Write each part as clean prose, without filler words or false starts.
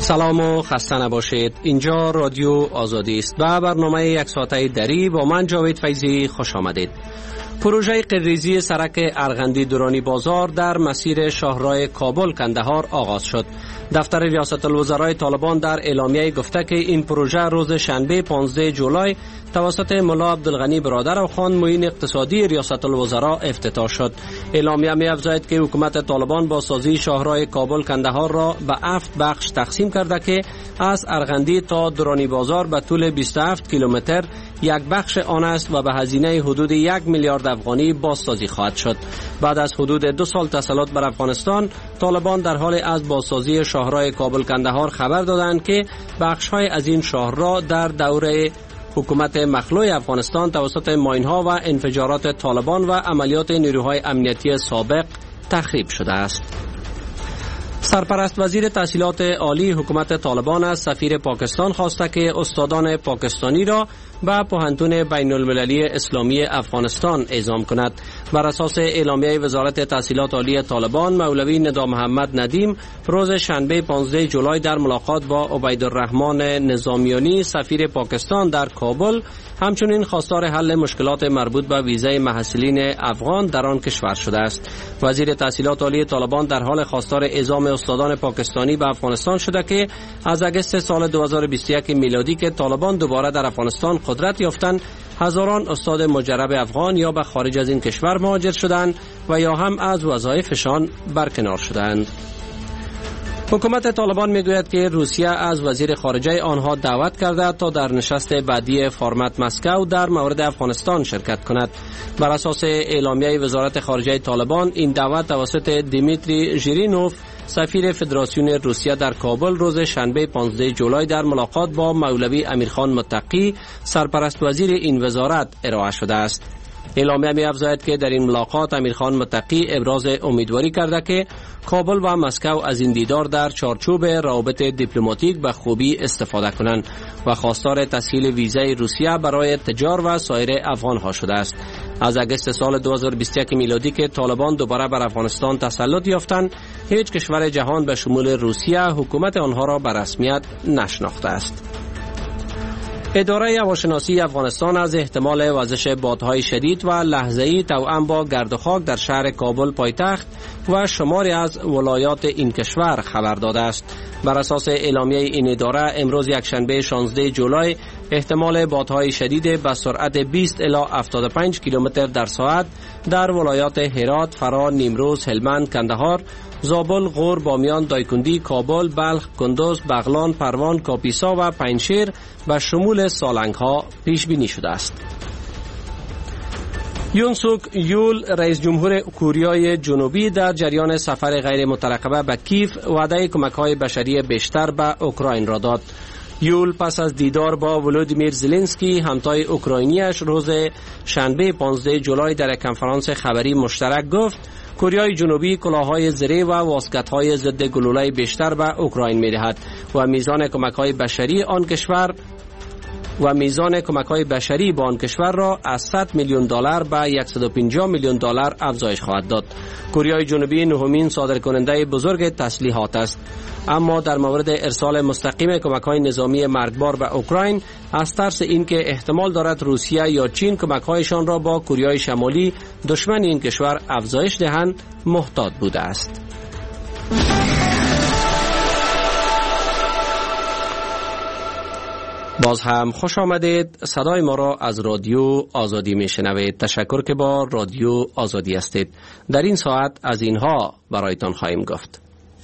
سلام و خسته نباشید. اینجا رادیو آزادی است و برنامه یک ساعته دری با من جاوید فیضی خوش آمدید. پروژه قرریزی سرک ارغندی دورانی بازار در مسیر شاهراه کابل کندهار آغاز شد. دفتر ریاست الوزرای طالبان در اعلامیه گفته که این پروژه روز شنبه 15 جولای توسط ملا عبدالغنی برادرخان معین اقتصادی ریاست الوزرا افتتاح شد. اعلامیه می افزاید که حکومت طالبان با سازی شاهراه کابل کندهار را به 7 بخش تقسیم کرده که از ارغندی تا دورانی بازار به طول 27 کیلومتر یک بخش آن است و به هزینه حدود 1 میلیارد افغانی بازسازی خواهد شد. بعد از حدود 2 سال تسلط بر افغانستان، طالبان در حال از بازسازی شاهراه کابل کندهار خبر دادند که بخش‌های از این شاهراه در دوره حکومت مخلوع افغانستان توسط ماین‌ها و انفجارات طالبان و عملیات نیروهای امنیتی سابق تخریب شده است. سرپرست وزیر تحصیلات عالی حکومت طالبان از سفیر پاکستان خواسته که استادان پاکستانی را به پوهنتون بین المللی اسلامی افغانستان اعزام کند. بر اساس اعلامیه وزارت تحصیلات عالی طالبان، مولوی ندا محمد ندیم روز شنبه 15 جولای در ملاقات با عبیدالرحمن نظامیانی سفیر پاکستان در کابل همچنین خواستار حل مشکلات مربوط به ویزای محصلین افغان در آن کشور شده است. وزیر تحصیلات عالی طالبان در حال خواستار اعزام استادان پاکستانی به افغانستان شده که از اگست سال 2021 میلادی که طالبان دوباره در افغانستان قدرت یافتند، هزاران استاد مجرب افغان یا به خارج از این کشور مهاجر شدند و یا هم از وظایفشان برکنار شدند. حکومت طالبان میگوید که روسیه از وزیر خارجه آنها دعوت کرده تا در نشست بعدی فرمت مسکو در مورد افغانستان شرکت کند. بر اساس اعلامیه وزارت خارجه طالبان، این دعوت توسط دیمیتری ژیرینوف سفیر فدراسیون روسیه در کابل روز شنبه 15 جولای در ملاقات با مولوی امیرخان متقی سرپرست وزیر این وزارت ارائه شده است. اعلامیه می افزاید که در این ملاقات امیرخان متقی ابراز امیدواری کرده که کابل و مسکو از این دیدار در چارچوب روابط دیپلماتیک به خوبی استفاده کنند و خواستار تسهیل ویزای روسیه برای تجار و سایر افغانها شده است. از اگست سال 2021 میلادی که طالبان دوباره بر افغانستان تسلط یافتند، هیچ کشور جهان به شمول روسیه حکومت آنها را به رسمیت نشناخته است. اداره هواشناسی افغانستان از احتمال وزش بادهای شدید و لحظه‌ای توأم با گرد و خاک در شهر کابل پایتخت و شماری از ولایات این کشور خبر داده است. بر اساس اعلامیه این اداره، امروز یکشنبه 16 جولای احتمال بادهای شدید به سرعت 20 الی 75 کیلومتر در ساعت در ولایات هرات، فرا، نیمروز، هلمند، کندهار، زابل، غور، بامیان، دایکندی، کابل، بلخ، کندوز، بغلان، پروان، کاپیسا و پنجشیر به شمول سالنگ ها پیش بینی شده است. یون سوک یول رئیس جمهور کره جنوبی در جریان سفر غیر مترقبه به کیف وعده کمک‌های بشری بیشتر به اوکراین را داد. یول پس از دیدار با ولودیمیر زلنسکی همتای اوکراینیش روز شنبه 15 جولای در یک کنفرانس خبری مشترک گفت کره جنوبی کلاه‌های زره و واسکت‌های ضد گلوله بیشتر به اوکراین می‌دهد و میزان کمک‌های بشری به آن کشور را از 100 میلیون دلار به 150 میلیون دلار افزایش خواهد داد. کره جنوبی نهمین صادرکننده بزرگ تسلیحات است، اما در مورد ارسال مستقیم کمک‌های نظامی مرگبار به اوکراین از ترس اینکه احتمال دارد روسیه یا چین کمک‌هایشان را با کره شمالی دشمن این کشور افزایش دهند محتاط بوده است. باز هم خوش آمدید. صدای ما را از رادیو آزادی میشنوید. تشکر که با رادیو آزادی هستید. در این ساعت از اینها برایتان خواهیم گفت.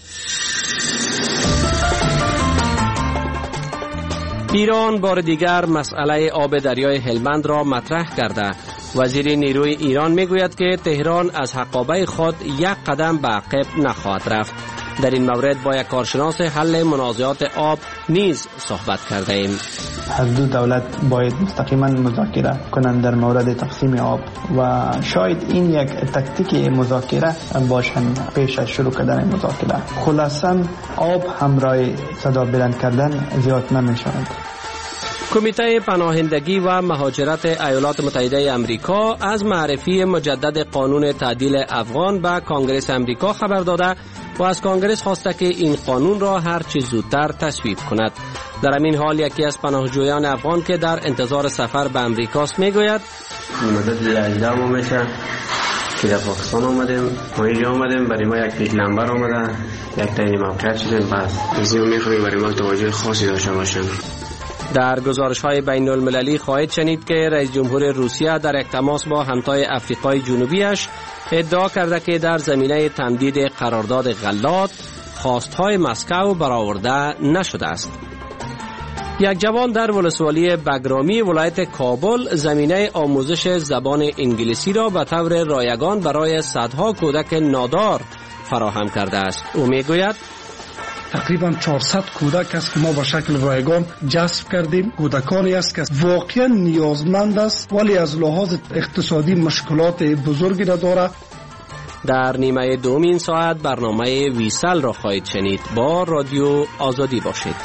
ایران بار دیگر مسئله آب دریای هلمند را مطرح کرده. وزیر نیروی ایران میگوید که تهران از حقابه خود یک قدم به عقب نخواهد رفت. در این مورد با یک کارشناس حل منازعات آب نیز صحبت کرده ایم. هر دو دولت باید مستقیما مذاکره کنند در مورد تقسیم آب و شاید این یک تکتیک مذاکره باشند پیش از شروع کردن مذاکره. خلاصاً آب همراه صدا بلند کردن زیاد نمی شود. کمیته پناهندگی و مهاجرت ایالات متحده آمریکا از معرفی مجدد قانون تعدیل افغان به کانگرس آمریکا خبر داده و از کنگره خواسته که این قانون را هر چه زودتر تصویب کند. در همین حال یکی از پناهجویان افغان که در انتظار سفر به امریکاست میگوید مدت 18 ماه میشه که در پاکستان آمدیم، ما اینجا آمدیم، برای ما یک پیک نمبر آمده، یک تعیین موقعیت شدیم، پس از این میخواهیم برای ما توجه خاصی داشته باشیم. در گزارش‌های بین المللی خواهید شنید که رئیس جمهور روسیه در یک تماس با همتای افریقای جنوبیش ادعا کرده که در زمینه تمدید قرارداد غلات خواستهای مسکو برآورده نشده است. یک جوان در ولسوالی بگرامی ولایت کابل زمینه آموزش زبان انگلیسی را به طور رایگان برای صدها کودک نادار فراهم کرده است. او میگوید تقریبا 400 کودک است که ما به شکل رایگان جذب کردیم. کودکانی است که واقعا نیازمند است ولی از لحاظ اقتصادی مشکلات بزرگی ندارد. در نیمه دومین ساعت برنامه ویسل را خواهید شنید. با رادیو آزادی باشید.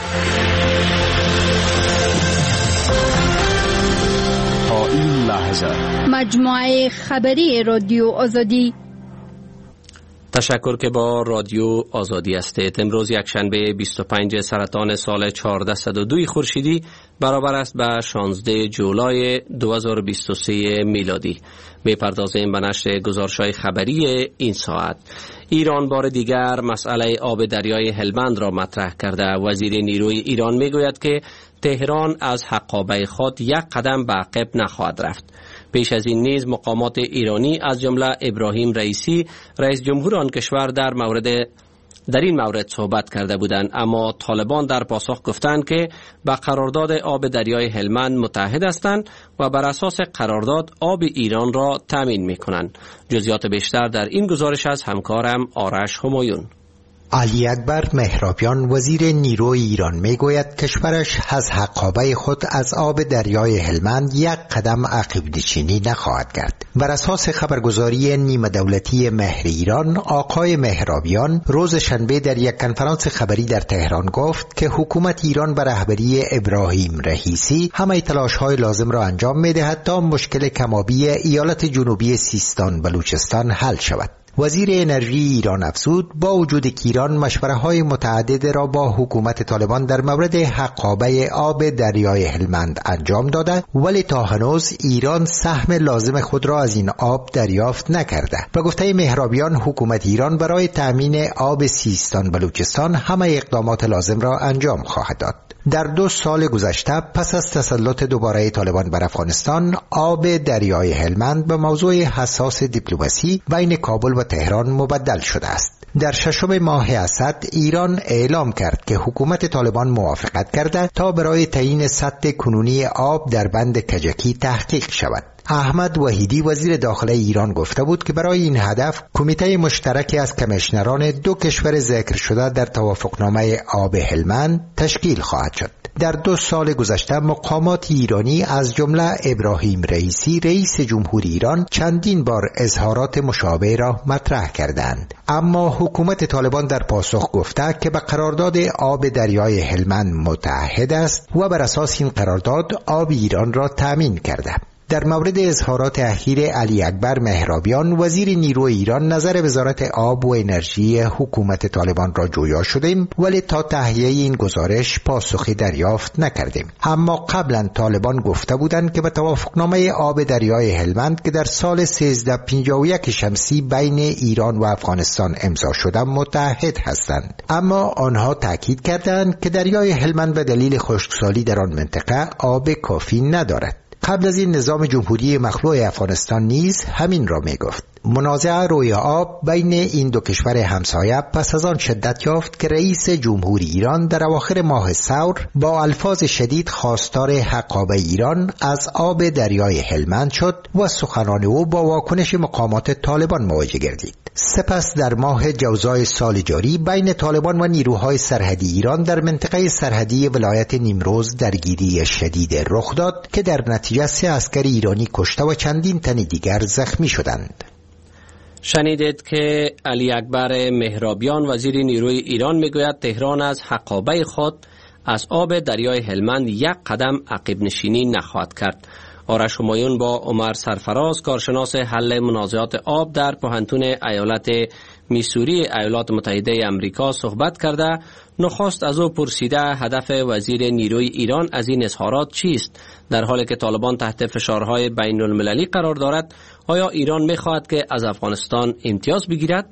تا این لحظه مجموعه خبری رادیو آزادی. تشکر که با رادیو آزادی هستید. امروز یک شنبه 25 سرطان سال 1402 خورشیدی برابر است به 16 جولای 2023 میلادی. میپردازیم به نشر گزارش‌های خبری این ساعت. ایران بار دیگر مسئله آب دریای هلمند را مطرح کرده. وزیر نیروی ایران میگوید که تهران از حقابه خود یک قدم به عقب نخواهد رفت. پیش از این نیز مقامات ایرانی از جمله ابراهیم رئیسی رئیس جمهور آن کشور در این مورد صحبت کرده بودند، اما طالبان در پاسخ گفتند که به قرارداد آب دریای هلمند متحد هستند و بر اساس قرارداد آب ایران را تامین می‌کنند. جزئیات بیشتر در این گزارش از همکارم آرش همایون. علی اکبر مهرابیان وزیر نیروی ایران میگوید کشورش از حقابه خود از آب دریای هلمند یک قدم عقب نشینی نخواهد کرد. بر اساس خبرگزاری نیمه دولتی مهر ایران، آقای مهرابیان روز شنبه در یک کنفرانس خبری در تهران گفت که حکومت ایران به رهبری ابراهیم رئیسی همه تلاش‌های لازم را انجام می‌دهد تا مشکل کم‌آبی ایالت جنوبی سیستان بلوچستان حل شود. وزیر انرژی ایران افزود با وجود که ایران مشوره‌های متعدد را با حکومت طالبان در مورد حقابه آب دریای هلمند انجام داده، ولی تا هنوز ایران سهم لازم خود را از این آب دریافت نکرده. به گفته مهرابیان حکومت ایران برای تامین آب سیستان بلوچستان همه اقدامات لازم را انجام خواهد داد. در 2 سال گذشته پس از تسلط دوباره طالبان بر افغانستان، آب دریای هلمند به موضوع حساس دیپلماسی بین کابل و تهران مبدل شده است. در 6 ماه اسد ایران اعلام کرد که حکومت طالبان موافقت کرده تا برای تعیین سطح کنونی آب در بند کجکی تحقیق شود. احمد وحیدی وزیر داخله ایران گفته بود که برای این هدف کمیته مشترک از کمیشنران 2 کشور ذکر شده در توافقنامه آب هلمند تشکیل خواهد شد. در 2 سال گذشته مقامات ایرانی از جمله ابراهیم رئیسی رئیس جمهوری ایران چندین بار اظهارات مشابه را مطرح کردند، اما حکومت طالبان در پاسخ گفته که به قرارداد آب دریای هلمند متحد است و بر اساس این قرارداد آب ایران را تامین کرده. در مورد اظهارات اخیر علی اکبر مهرابیان وزیر نیروی ایران نظر وزارت آب و انرژی حکومت طالبان را جویا شدیم، ولی تا تهیه این گزارش پاسخی دریافت نکردیم. اما قبلا طالبان گفته بودند که به توافقنامه آب دریای هلمند که در سال 1351 شمسی بین ایران و افغانستان امضا شده متحد هستند، اما آنها تاکید کردند که دریای هلمند به دلیل خشکسالی در آن منطقه آب کافی ندارد. قبل از این نظام جمهوری مخلوع افغانستان نیز همین را می گفت. منازعه روی آب بین این 2 کشور همسایه پس از آن شدت یافت که رئیس جمهوری ایران در اواخر ماه ثور با الفاظ شدید خواستار حقابه ایران از آب دریای هلمند شد و سخنان او با واکنش مقامات طالبان مواجه گردید. سپس در ماه جوزای سال جاری بین طالبان و نیروهای سرحدی ایران در منطقه سرحدی ولایت نیمروز درگیری شدید رخ داد که در نتیجه 3 عسکر ایرانی کشته و چندین تن دیگر زخمی شدند. شنیدید که علی اکبر مهرابیان وزیر نیروی ایران میگوید تهران از حقابه خود از آب دریای هلمند یک قدم عقب نشینی نخواهد کرد. آرش همایون با عمر سرفراز کارشناس حل منازعات آب در پوهنتون ایالت میسوری ایالات متحده آمریکا صحبت کرده نخست از او پرسیده هدف وزیر نیروی ایران از این اظهارات چیست؟ در حالی که طالبان تحت فشارهای بین المللی قرار دارد آیا ایران می‌خواهد که از افغانستان امتیاز بگیرد؟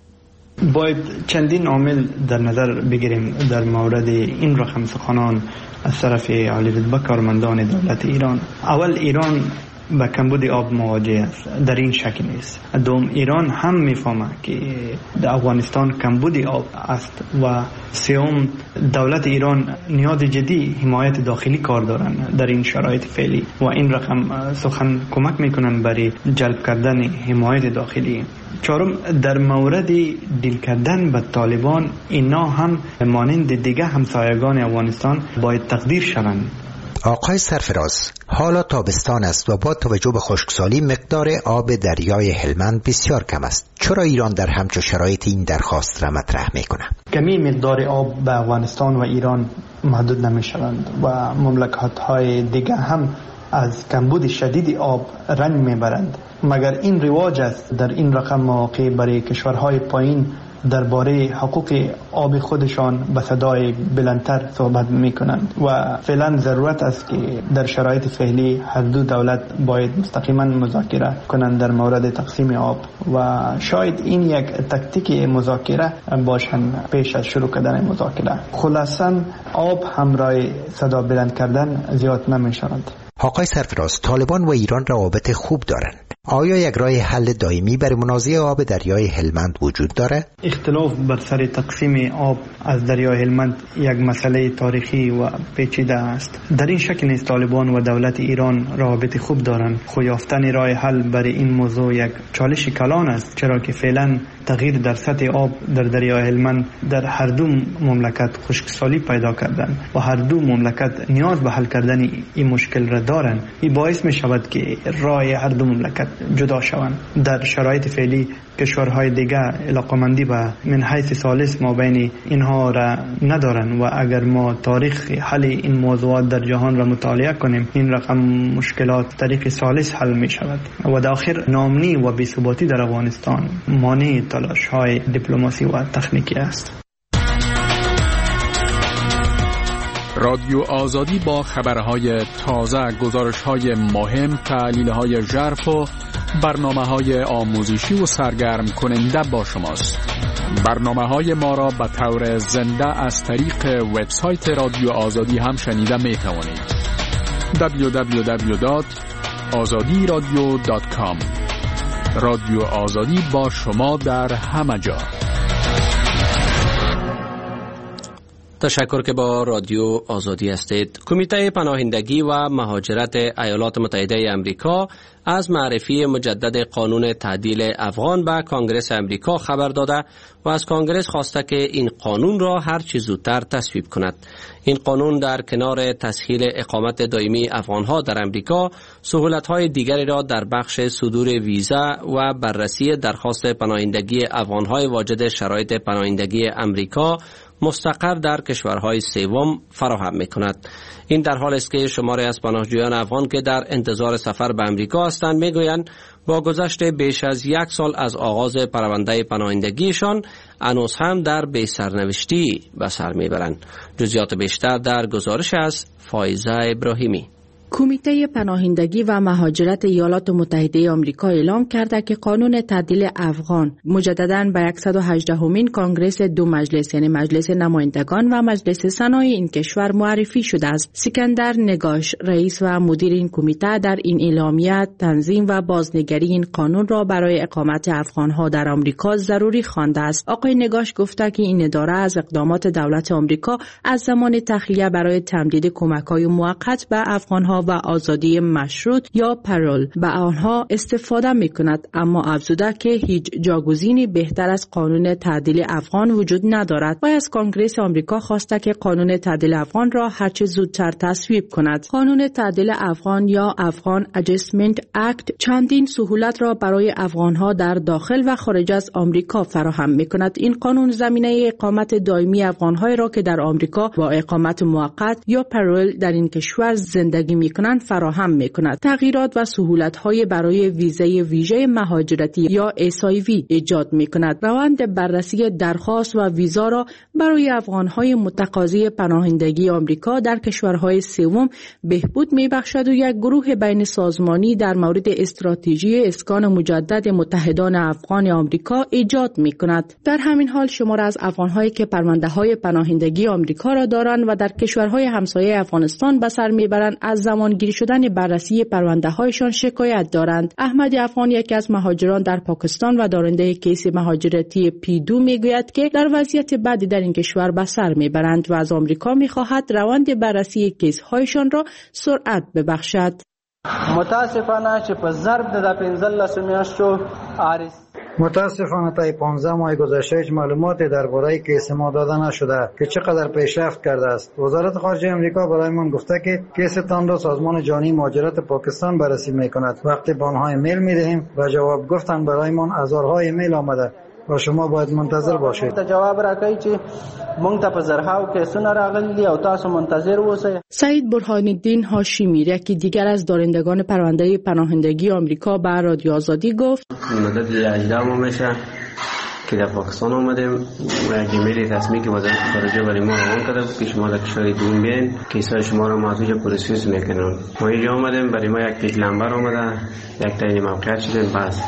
باید چندین عامل در نظر بگیریم در مورد این رقم سخنان از طرف عالی رتبه کارمندان دولت ایران. اول، ایران با کمبود آب مواجه است، در این شک نیست. دوم، ایران هم میفهمه که در افغانستان کمبود آب است. و سوم، دولت ایران نیاز جدی حمایت داخلی کار دارند در این شرایط فعلی و این رقم سخن کمک میکنند برای جلب کردن حمایت داخلی. چهارم، در مورد دیل کردن به طالبان، اینا هم مانند دیگه همسایگان افغانستان باید تقدیر شوند. آقای سرفراز، حالا تابستان است و با توجه به خشکسالی مقدار آب دریای هلمند بسیار کم است. چرا ایران در همچون شرایط این درخواست را مطرح میکنه؟ کمی مقدار آب به افغانستان و ایران محدود نمی شوند و مملکت های دیگه هم از کمبود شدید آب رنج میبرند. مگر این رواج است در این رقم مواقع برای کشورهای پایین درباره حقوق آب خودشان به صدای بلندتر صحبت میکنند و فعلا ضرورت است که در شرایط فعلی هر دو دولت باید مستقیما مذاکره کنند در مورد تقسیم آب و شاید این یک تکتیک مذاکره باشند پیش از شروع کردن مذاکره. خلاصاً آب همراه صدا بلند کردن زیاد نمیشود. آقای سرفراز، طالبان و ایران روابط خوب دارند. آیا یک راه حل دائمی برای منازعه آب دریای هلمند وجود داره؟ اختلاف بر سر تقسیم آب از دریای هلمند یک مسئله تاریخی و پیچیده است. در این شک نیست طالبان و دولت ایران روابط خوب دارند. خو یافتن راه حل برای این موضوع یک چالش کلان است، چرا که فعلا تغییر در سطح آب در دریای هلمند در هر دو مملکت خشکسالی پیدا کردند و هر دو مملکت نیاز به حل کردن این مشکل را دارند. این باعث می شود که راه هر دو مملکت جدا شوند. در شرایط فعلی کشورهای دیگر علاقمندی به من حیث ثالث ما بین اینها را ندارند و اگر ما تاریخ حل این موضوعات در جهان را مطالعه کنیم، این رقم مشکلات طریق ثالث حل می شود و در آخر ناامنی و بی‌ثباتی در افغانستان مانع تلاش های دیپلماسی و تکنیکی است. رادیو آزادی با خبرهای تازه، گزارش‌های مهم، تحلیل‌های ژرف و برنامه‌های آموزشی و سرگرم کننده با شماست. برنامه‌های ما را به طور زنده از طریق وبسایت رادیو آزادی هم شنیده می‌توانید. www.azadiradio.com. رادیو آزادی با شما در همه جا. تشکر که با رادیو آزادی هستید. کمیته پناهندگی و مهاجرت ایالات متحده آمریکا از معرفی مجدد قانون تعدیل افغان به کانگرس آمریکا خبر داده و از کانگرس خواسته که این قانون را هر چه زودتر تصویب کند. این قانون در کنار تسهیل اقامت دائمی افغانها در آمریکا، سهولت‌های دیگری را در بخش صدور ویزا و بررسی درخواست پناهندگی افغانهای واجد شرایط پناهندگی آمریکا مستقر در کشورهای سوم فراهم می‌کند. این در حالی است که شماری از پناهجویان افغان که در انتظار سفر به آمریکا هستند میگویند با گذشت بیش از 1 سال از آغاز پرونده پناهندگیشان هنوز هم در بی‌سرنوشتی به سر میبرند. جزئیات بیشتر در گزارش از فائزه ابراهیمی. کمیته پناهندگی و مهاجرت ایالات متحده آمریکا اعلام کرده که قانون تعدیل افغان مجدداً به 118مین کانگرس دو مجلس یعنی مجلس نمایندگان و مجلس سنای این کشور معرفی شده است. سکندر نگاش، رئیس و مدیر این کمیته، در این اعلامیه تنظیم و بازنگری این قانون را برای اقامت افغانها در آمریکا ضروری خوانده است. آقای نگاش گفته که این اداره از اقدامات دولت آمریکا از زمان تخلیه برای تمدید کمک‌های موقت به افغانها و آزادی مشروط یا پرول به آنها استفاده می‌کند، اما افزوده که هیچ جاگزینی بهتر از قانون تعدیل افغان وجود ندارد و از کانگرس آمریکا خواسته که قانون تعدیل افغان را هرچه زودتر تصویب کند. قانون تعدیل افغان یا افغان ادجستمنت اکت چندین سهولت را برای افغانها در داخل و خارج از آمریکا فراهم می‌کند. این قانون زمینه اقامت دائمی افغان‌های را که در آمریکا با اقامت موقت یا پرول در این کشور زندگی میکنند فراهم میکند. تغییرات و سهولت‌های برای ویزای ویژه مهاجرتی یا SIV ایجاد میکند. روند بررسی درخواست و ویزا را برای افغان‌های متقاضی پناهندگی آمریکا در کشورهای سوم بهبود میبخشد و یک گروه بین سازمانی در مورد استراتژی اسکان مجدد متحدان افغان آمریکا ایجاد میکند. در همین حال شمار از افغان‌هایی که پرونده‌های پناهندگی آمریکا را دارند و در کشورهای همسایه افغانستان به سر میبرند از زمانگیری شدن بررسی پرونده‌هایشان شکایت دارند. احمد افغان یکی از مهاجران در پاکستان و دارنده کیس مهاجرتی P2 میگوید که در وضعیت بدی در این کشور به سر میبرند و از آمریکا میخواهد روند بررسی کیس‌هایشان را سرعت ببخشد. متاسفانه چې په ضرب د 15 میاشتو متاسفانه تا 15 ماه گذشته هیچ معلوماتی درباره کیس ما داده نشده که چقدر پیشرفت کرده است. وزارت خارجه آمریکا برای من گفته که کیستان را سازمان جهانی مهاجرت پاکستان بررسی میکند. وقتی به آنها ایمیل میدهیم و جواب گفتن برای من هزارها ایمیل آمده و شما باید منتظر باشید. جواب راکړئ چې مونږ ته په زرهاو کیسونه راغلي او تاسو منتظر اوسئ. سعید برهان الدین هاشمی یکی دیگر از دارندگان پرونده پناهندگی آمریکا به رادیو آزادی گفت مدت 18 ماه میشه که در پاکستان اومدیم و یک ایمیل رسمی که وزارت خارجه برای ما روان کرده بود که شما در کشور دوم بیاین کیسای شما را معطوف پروسس میکنن. ما اینجا اومدیم برای ما یک پیک نمبر اومده یک تعیین موقعیت شدیم. بس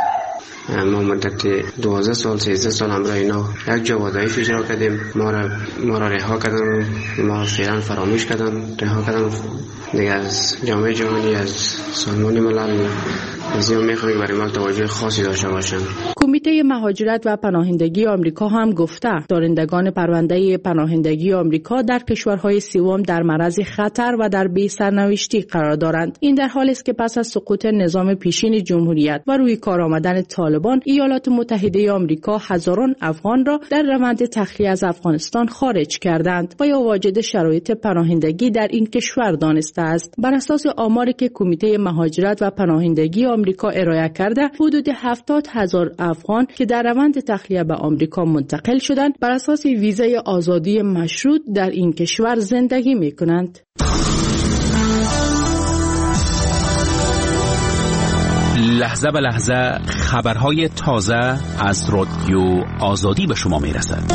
ما مدت 12 سال 13 سال همراه اینا یک جا وظایف اجرا کردیم. ما را رها کردن، ما فعلا فراموش کردن، رها کردن دیگه. از جامعه جهانی، از سازمان ملل از این میخوایم برای ما توجه خاصی داشته باشن. کمیته مهاجرت و پناهندگی آمریکا هم گفته دارندگان پرونده پناهندگی آمریکا در کشورهای سوم در معرض خطر و در بی سرنوشتی قرار دارند. این در حالی است که پس از سقوط نظام پیشین جمهوریت و روی کار آمدن طالبان، ایالات متحده آمریکا هزاران افغان را در روند تخلیه از افغانستان خارج کردند و یا واجد شرایط پناهندگی در این کشور دانسته است. بر اساس آماری که کمیته مهاجرت و پناهندگی آمریکا ارائه کرده، حدود 70,000 افغان که در روند تخلیه به آمریکا منتقل شدند بر اساس ویزای آزادی مشروط در این کشور زندگی می‌کنند. لحظه به لحظه خبرهای تازه از رادیو آزادی به شما میرسد.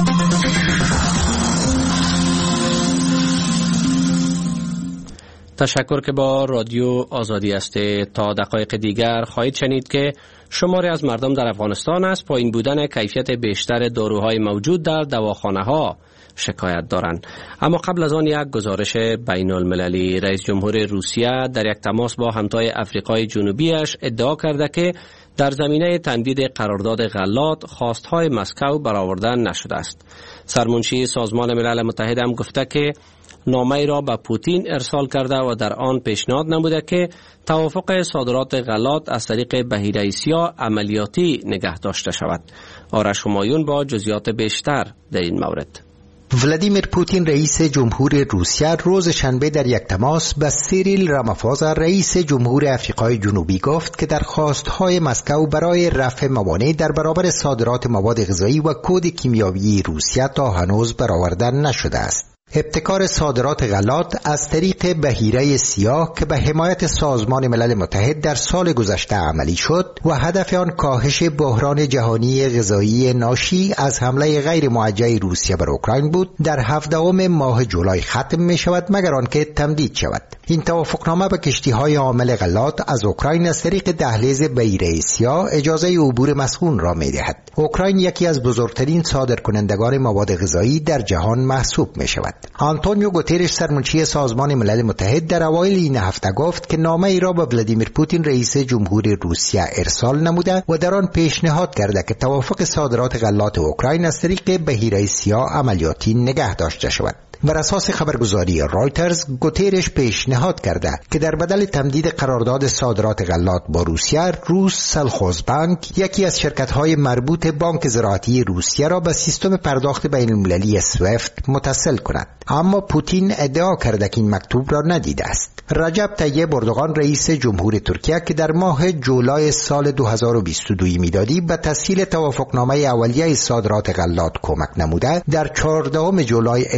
تشکر که با رادیو آزادی هستید. تا دقایق دیگر خواهید شنید که شماری از مردم در افغانستان از پایین بودن کیفیت بیشتر داروهای موجود در دواخانه ها شکایت دارند. اما قبل از آن یک گزارش بین المللی. رئیس جمهور روسیه در یک تماس با همتای افریقای جنوبیش ادعا کرده که در زمینه تمدید قرارداد غلات خواستهای مسکو برآورده نشده است. سرمنشی سازمان ملل متحد هم گفته که نامه‌ای را به پوتین ارسال کرده و در آن پیشنهاد نموده که توافق صادرات غلات از طریق بحیره سیاه عملیاتی نگه داشته شود. آرش همایون با جزئیات بیشتر در این مورد. ولادیمیر پوتین رئیس جمهور روسیه روز شنبه در یک تماس به سیریل رامافوزا رئیس جمهور افریقای جنوبی گفت که درخواست‌های مسکو برای رفع موانع در برابر صادرات مواد غذایی و کد کیمیاوی روسیه تا هنوز برآورده نشده است. ابتکار صادرات غلات از طریق بحیره سیاه که به حمایت سازمان ملل متحد در سال گذشته عملی شد و هدف آن کاهش بحران جهانی غذایی ناشی از حمله غیر موجه روسیه بر اوکراین بود، در 17 ماه جولای ختم می شود مگر آنکه تمدید شود. این توافقنامه به کشتی‌های حامل غلات از اوکراین از طریق دهلیز بحیره سیاه اجازه عبور مسکون را می دهد. اوکراین یکی از بزرگترین صادرکنندگان مواد غذایی در جهان محسوب می شود. آنتونیو گوترش سرمنشی سازمان ملل متحد در اوایل این هفته گفت که نامه ای را به ولادیمیر پوتین رئیس جمهور روسیه ارسال نموده و در آن پیشنهاد کرده که توافق صادرات غلات اوکراین از طریق بحیره سیاه عملیاتی نگه داشته شود. بر اساس خبرگزاری رایترز، گوترش پیشنهاد کرده که در بدل تمدید قرارداد صادرات غلات با روسیه، روس سلخوزبانک یکی از شرکت‌های مربوط بانک زراعتی روسیه را به سیستم پرداخت بین‌المللی سویفت متصل کند. اما پوتین ادعا کرده که این مکتوب را ندیده است. رجب طیب اردوغان رئیس جمهور ترکیه که در ماه جولای سال 2022 میلادی به تسهیل توافقنامه اولیه صادرات غلات کمک نموده، در 14 جولای ادعا کرد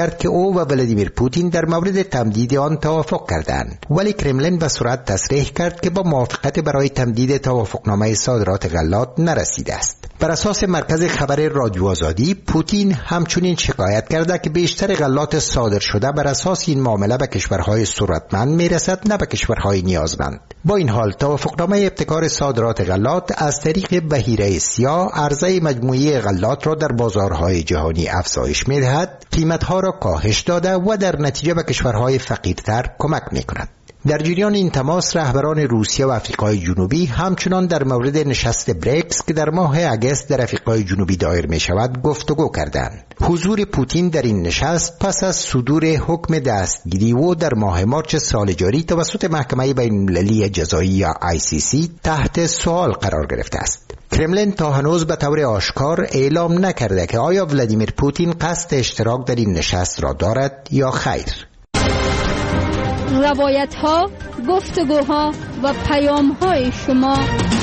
کرد که او و ولادیمیر پوتین در مورد تمدید آن توافق کردند، ولی کرملین به سرعت تصریح کرد که با موافقت برای تمدید توافقنامه صادرات غلات نرسیده است. بر اساس مرکز خبر رادیو آزادی، پوتین همچنین شکایت کرده که بیشتر غلات صادر شده بر اساس این معامله به کشورهای ثروتمند میرسد، نه به کشورهای نیازمند. با این حال توافقنامه ابتکار صادرات غلات از طریق بحیره سیاه عرضه مجموعی غلات را در بازارهای جهانی افزایش می‌دهد، قیمتها را کاهش داده و در نتیجه به کشورهای فقیرتر کمک می‌کند. در جریان این تماس، رهبران روسیه و آفریقای جنوبی همچنان در مورد نشست بریکس که در ماه اگست در آفریقای جنوبی دایر می شود گفتگو کردند. حضور پوتین در این نشست پس از صدور حکم دستگیری او در ماه مارس سال جاری توسط محکمه بین‌المللی جزایی یا ICC تحت سوال قرار گرفته است. کرملین تا هنوز به طور آشکار اعلام نکرده که آیا ولادیمیر پوتین قصد اشتراک در این نشست را دارد یا خیر. روایت ها، گفتگوها و پیام های شما.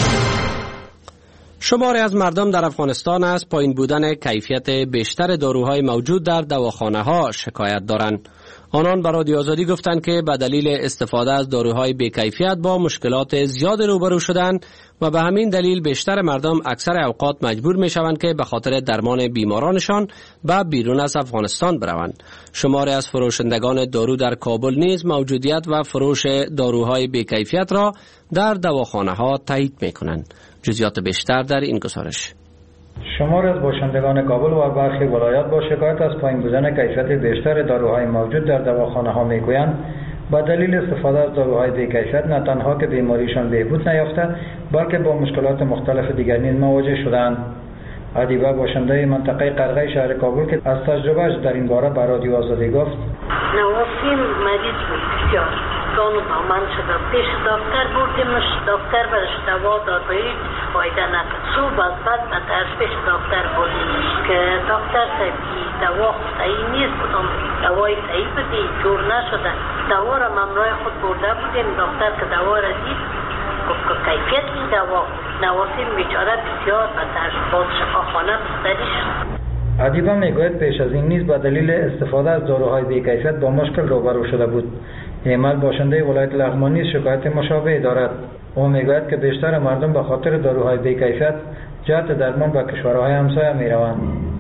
شماری از مردم در افغانستان از پایین بودن کیفیت بیشتر داروهای موجود در دواخانه ها شکایت دارند. آنان به رادیو آزادی گفتند که به دلیل استفاده از داروهای بی‌کیفیت با مشکلات زیاد روبرو شدند و به همین دلیل بیشتر مردم اکثر اوقات مجبور می شوند که به خاطر درمان بیمارانشان به بیرون از افغانستان بروند. شماری از فروشندگان دارو در کابل نیز موجودیت و فروش داروهای بی‌کیفیت را در دواخانه ها تایید می کنند. جزئیات بیشتر در این گزارش. شمار از باشندگان کابل و برخی ولایات با شکایت از پایین بودن کیفیت بیشتر داروهای موجود در دواخانه ها میگویند با دلیل استفاده از داروهای بی‌کیفیت نه تنها که بیماریشان بهبود نیافته بلکه با مشکلات مختلف دیگر نیز مواجه شدند. ادیبه باشنده منطقه قرغه شهر کابل که از تجربهش در این باره به رادیو آزادی گفت: نوافیم مریض بود بسیار گانو با من شده، پیش دکتر بردیمش، دکتر برش دوا داد و هیچ فایده نکرد. صبح از بعد از پیش دکتر بردیمش که دکتر صاحب دوا صحیح نیست، بودم دوای صحیح بدی جور نشده. دوا را ممنوع خود برده بودیم، دکتر که دوا را دید گفت که کیفیت این دوا نواسیم بیچاره بسیار بدتر باز شفاخانه بستری شد. ادیبه میگوید پیش از این نیز به دلیل استفاده از داروهای بی‌کیفیت با مشکل روبرو شده بود. ایمل باشنده ولایت لغمان نیز شکایت مشابهی دارد. او میگوید که بیشتر مردم به خاطر داروهای بی‌کیفیت جهت درمان به کشورهای همسایه میروند.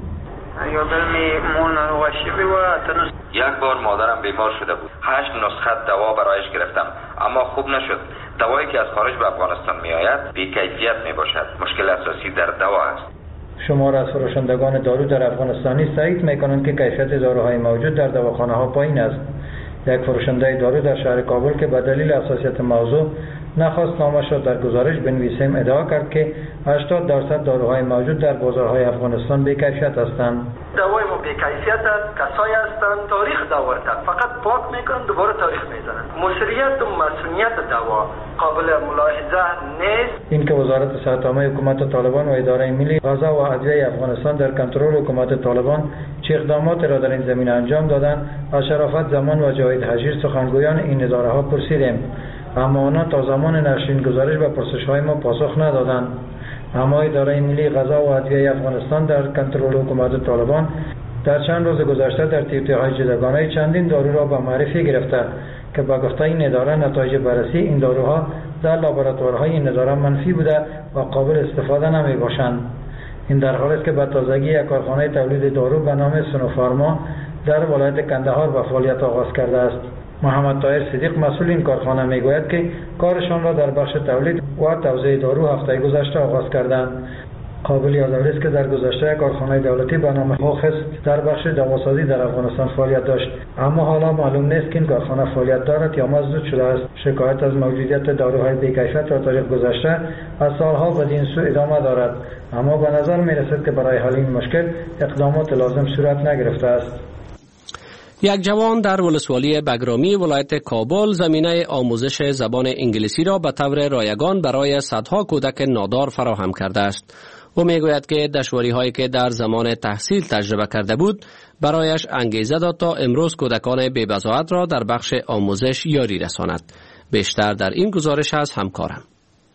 یک بار مادرم بیمار شده بود. 8 نسخه دوا برایش گرفتم اما خوب نشد. دوایی که از خارج به افغانستان می آید بی‌کیفیت می باشد. مشکل اساسی در دوا است. شمار از فروشندگان دارو در افغانستانی تایید میکنند که کیفیت داروهای موجود در دواخانه ها پایین است. یک فروشنده دارو در شهر کابل که به دلیل حساسیت موضوع نخواست نامش را در گزارش بنویسیم ادعا کرد که 80% داروهای موجود در بازارهای افغانستان بی‌کیفیت هستند. دوای ما بی‌کیفیت است، کسایی هستند تاریخ دوا فقط پاک میکنند دوباره تاریخ میزنند. مسئولیت و مسئولیت دوا قابل ملاحظه نیست. اینکه وزارت صحت عامه حکومت طالبان و اداره ملی غذا و ادویه افغانستان در کنترل حکومت طالبان چه اقدامات را در این زمینه انجام دادند از شرافت زمان و جاوید حجیر سخنگویان این اداره ها پرسیدیم، اما آنها تا زمان نشر گزارش به پرسش‌های ما پاسخ ندادند. اما اداره ملی غذا و ادویه افغانستان در کنترل حکومت طالبان در چند روز گذشته در تیوتی‌های جداگانه چندین دارو را به معرفی گرفته که به گفته این اداره نتایج بررسی این داروها در لابراتوارهای این اداره منفی بوده و قابل استفاده نمی باشند. این در حالی است که به تازگی یک کارخانه تولید دارو به نام سنوفارما در ولایت کندهار به فعالیت آغاز کرده است. محمد طاهر صدیق مسئول این کارخانه میگوید که کارشان را در بخش تولید و توزیع دارو هفته گذشته آغاز کردند. قابل یادآوری است که در گذشته کارخانه دولتی به نام هوخس در بخش دواسازی در افغانستان فعالیت داشت، اما حالا معلوم نیست که این کارخانه فعالیت دارد یا مسدود شده است. شکایت از موجودیت داروهای بی‌کیفیت را تاریخ گذشته از سالها بدین سو ادامه دارد، اما به نظر می‌رسد که برای حل این مشکل اقدامات لازم صورت نگرفته است. یک جوان در ولسوالی بگرامی ولایت کابل زمینه آموزش زبان انگلیسی را به طور رایگان برای صدها کودک نادار فراهم کرده است. او میگوید که دشواری هایی که در زمان تحصیل تجربه کرده بود برایش انگیزه داد تا امروز کودکان بی‌بضاعت را در بخش آموزش یاری رساند. بیشتر در این گزارش از همکارم.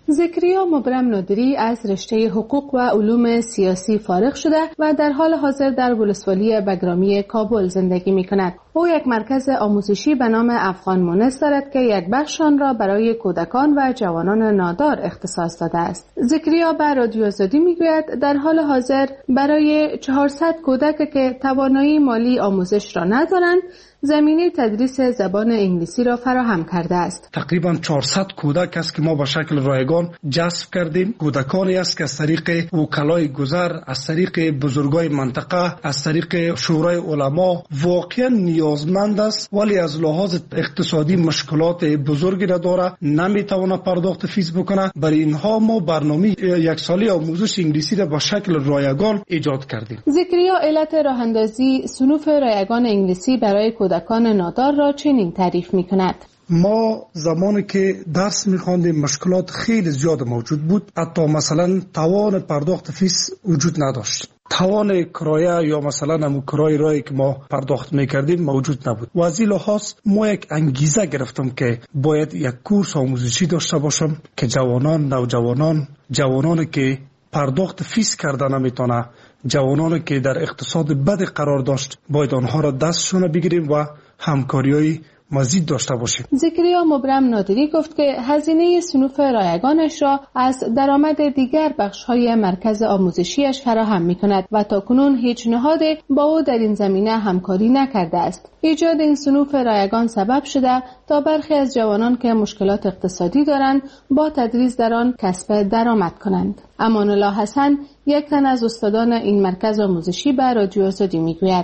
ذکریا مبرم نادری از رشته حقوق و علوم سیاسی فارغ شده و در حال حاضر در ولسوالی بگرامی کابل زندگی می کند. او یک مرکز آموزشی به نام افغان مونس دارد که یک بخش آن را برای کودکان و جوانان نادار اختصاص داده است. ذکریا به رادیو آزادی میگوید در حال حاضر برای 400 کودک که توانایی مالی آموزش را ندارند زمینه تدریس زبان انگلیسی را فراهم کرده است. تقریبا 400 کودک است که ما به شکل رایگان جذب کردیم. کودکانی است که از طریق وکلای گذر، از طریق بزرگای منطقه، از طریق شورای علما واقعا نیازمند است ولی از لحاظ اقتصادی مشکلات بزرگی را داره، نمیتونه پرداخت فیس بکنه. برای اینها ما برنامه یک ساله آموزش انگلیسی را به شکل رایگان ایجاد کردیم. ذکریا علت راه اندازی صنوف رایگان انگلیسی برای کودکان نادار را چنین تعریف می‌کند. ما زمانی که درس می‌خواندیم مشکلات خیلی زیاد موجود بود. حتی مثلا توان پرداخت فیس وجود نداشت. توان کرایه یا مثلا همون کرای رایی که ما پرداخت میکردیم موجود نبود. و از این لحاظ ما یک انگیزه گرفتم که باید یک کورس آموزشی داشته باشم که جوانان، جوانانی که پرداخت فیس کرده نمیتونه، جوانانی که در اقتصاد بد قرار داشت باید آنها را دستشون بگیریم و همکاری‌های مزید داشته باشیم. ذکریا مبرم نادری گفت که هزینه صنوف رایگانش را از درآمد دیگر بخش‌های مرکز آموزشیش فراهم می‌کند و تاکنون هیچ نهاد با او در این زمینه همکاری نکرده است. ایجاد این صنوف رایگان سبب شده تا برخی از جوانان که مشکلات اقتصادی دارند با تدریس در آن کسب درآمد کنند. امان الله حسن یک تن از استادان این مرکز آموزشی به رادیو آزادی میگوید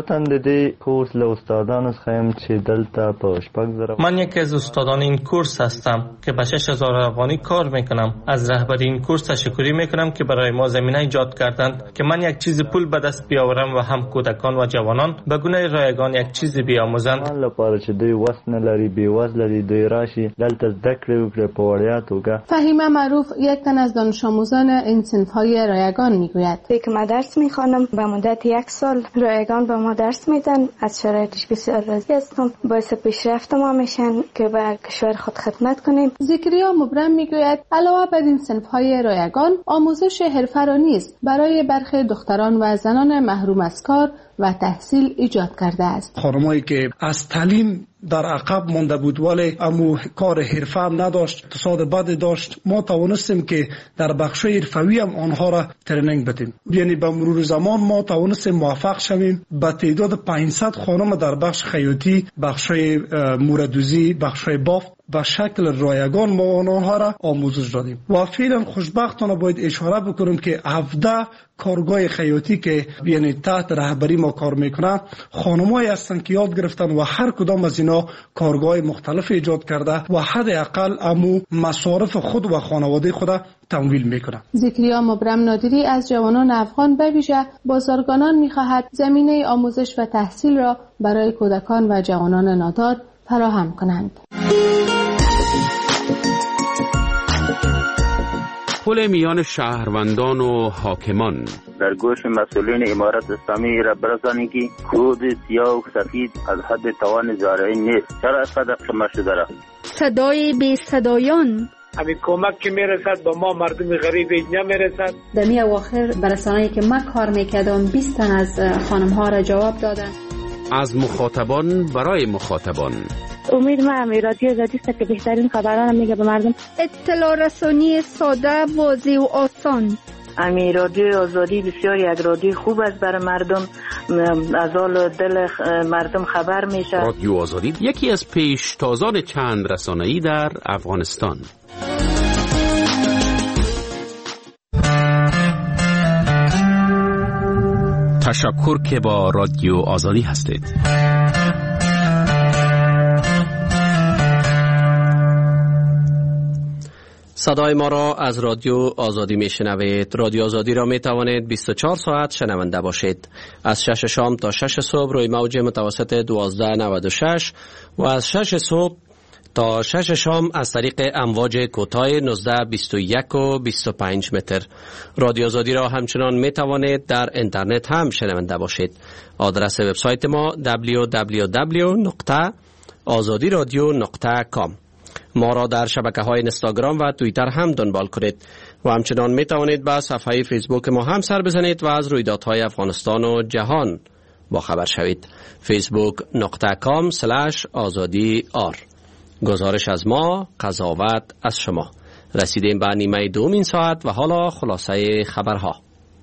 من یکی از استادان این کورس هستم که به 6000 افغانی کار میکنم. از رهبری این کورس تشکر میکنم که برای ما زمینه ایجاد کردند که من یک چیز پول به دست بیاورم و هم کودکان و جوانان به گونه رایگان یک چیز بیاموزند. فهیمه معروف یک تن از دانش آموزان این صنف‌های رایگان میگوید که من درس میخوانم به مدت 1 سال رایگان به ما درس میدن. از شرایطش بسیار راضی هستم. باعث پیشرفت ما میشن که به کشور خود خدمت کنیم. ذکریا مبرم میگوید علاوه بر این صنف‌های رایگان آموزش حرفه را نیز برای برخی دختران و زنان محروم از کار و تحصیل ایجاد کرده است. خانمایی که از تعلیم در عقب مانده بود ولی امو کار حرفه هم نداشت، اقتصاد بد داشت، ما توانستیم که در بخش حرفوی هم آنها را ترینینگ بدیم. یعنی به مرور زمان ما توانستیم موفق شویم به تعداد 500 خانم در بخش خیاطی، بخش موردوزی، بخش بافت به شکل رایگان ما آنها را آموزش دادیم. و فعلا خوشبختانه باید اشاره بکنیم که 17 کارگاه خیاطی که یعنی تحت رهبری ما کار میکنه خانمایی هستند که یاد گرفتن و هر کدام از اینا کارگاه مختلف ایجاد کرده و حداقل امو مصارف خود و خانواده خود تمویل میکنه. ذکریا مبرم نادری از جوانان افغان به ویژه بازرگانان میخواهد زمینه آموزش و تحصیل را برای کودکان و جوانان نادار فراهم کنند. پل میان شهروندان و حاکمان در گوش مسئولین امارت اسلامی را برسانید که کود سیاه و سفید از حد توان زارعین نیست. چرا اسقدر شما شده را؟ صدای بی صدایان همین کمک که میرسد با ما مردم غریب اینجا میرسد. در می اواخر برسانه‌ای که من کار میکردم 20 تن از خانم ها را جواب دادن. از مخاطبان برای مخاطبان. امید ما رادیو آزادی است که بهترین خبران میگه به مردم. اطلاع رسانی ساده، واضح و آسان. رادیو آزادی بسیار یک رادیو خوب است برای مردم، از حال دل مردم خبر میشه. رادیو آزادی یکی از پیشتازان چند رسانه‌ای در افغانستان. تشکر که با رادیو آزادی هستید. صدای ما را از رادیو آزادی می شنوید. رادیو آزادی را می توانید 24 ساعت شنونده باشید. از 6 شام تا 6 صبح روی موج متوسط 1296 و از 6 صبح تا 6 شام از طریق امواج کوتاه 19، 21 و 25 متر. رادیو آزادی را همچنان می توانید در اینترنت هم شنونده باشید. آدرس وبسایت ما www.azadiradio.com ما را در شبکه‌های اینستاگرام و توییتر هم دنبال کنید و همچنان می توانید به صفحه فیسبوک ما هم سر بزنید و از رویدادهای افغانستان و جهان با خبر شوید. facebook.com/azadi_r. گزارش از ما، قضاوت از شما. رسیدیم به نیمه دوم این ساعت و حالا خلاصه خبرها.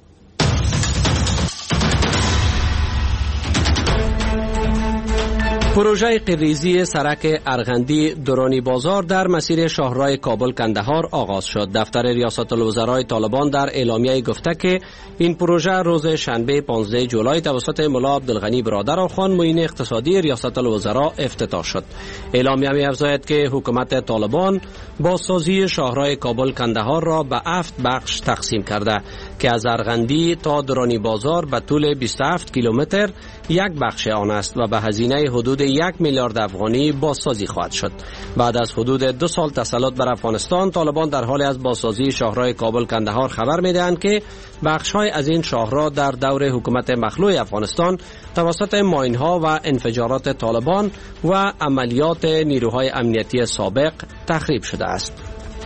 پروژه قرریزی سرک ارغندی دورانی بازار در مسیر شاهراه کابل کندهار آغاز شد. دفتر ریاست الوزرای طالبان در اعلامیه گفته که این پروژه روز شنبه 15 جولای توسط ملا عبدالغنی برادرخان معین اقتصادی ریاست الوزرا افتتاح شد. اعلامیه می‌افزاید که حکومت طالبان بازسازی شاهراه کابل کندهار را به 7 بخش تقسیم کرده که از ارغندی تا دورانی بازار به طول 27 کیلومتر یک بخش آن است و به هزینه حدود 1 میلیارد افغانی بازسازی خواهد شد. بعد از حدود 2 سال تسلط بر افغانستان، طالبان در حال از بازسازی شاهراه کابل کندهار خبر می‌دهند که بخش‌های از این شاهراه در دور حکومت مخلوع افغانستان توسط ماین‌ها و انفجارات طالبان و عملیات نیروهای امنیتی سابق تخریب شده است.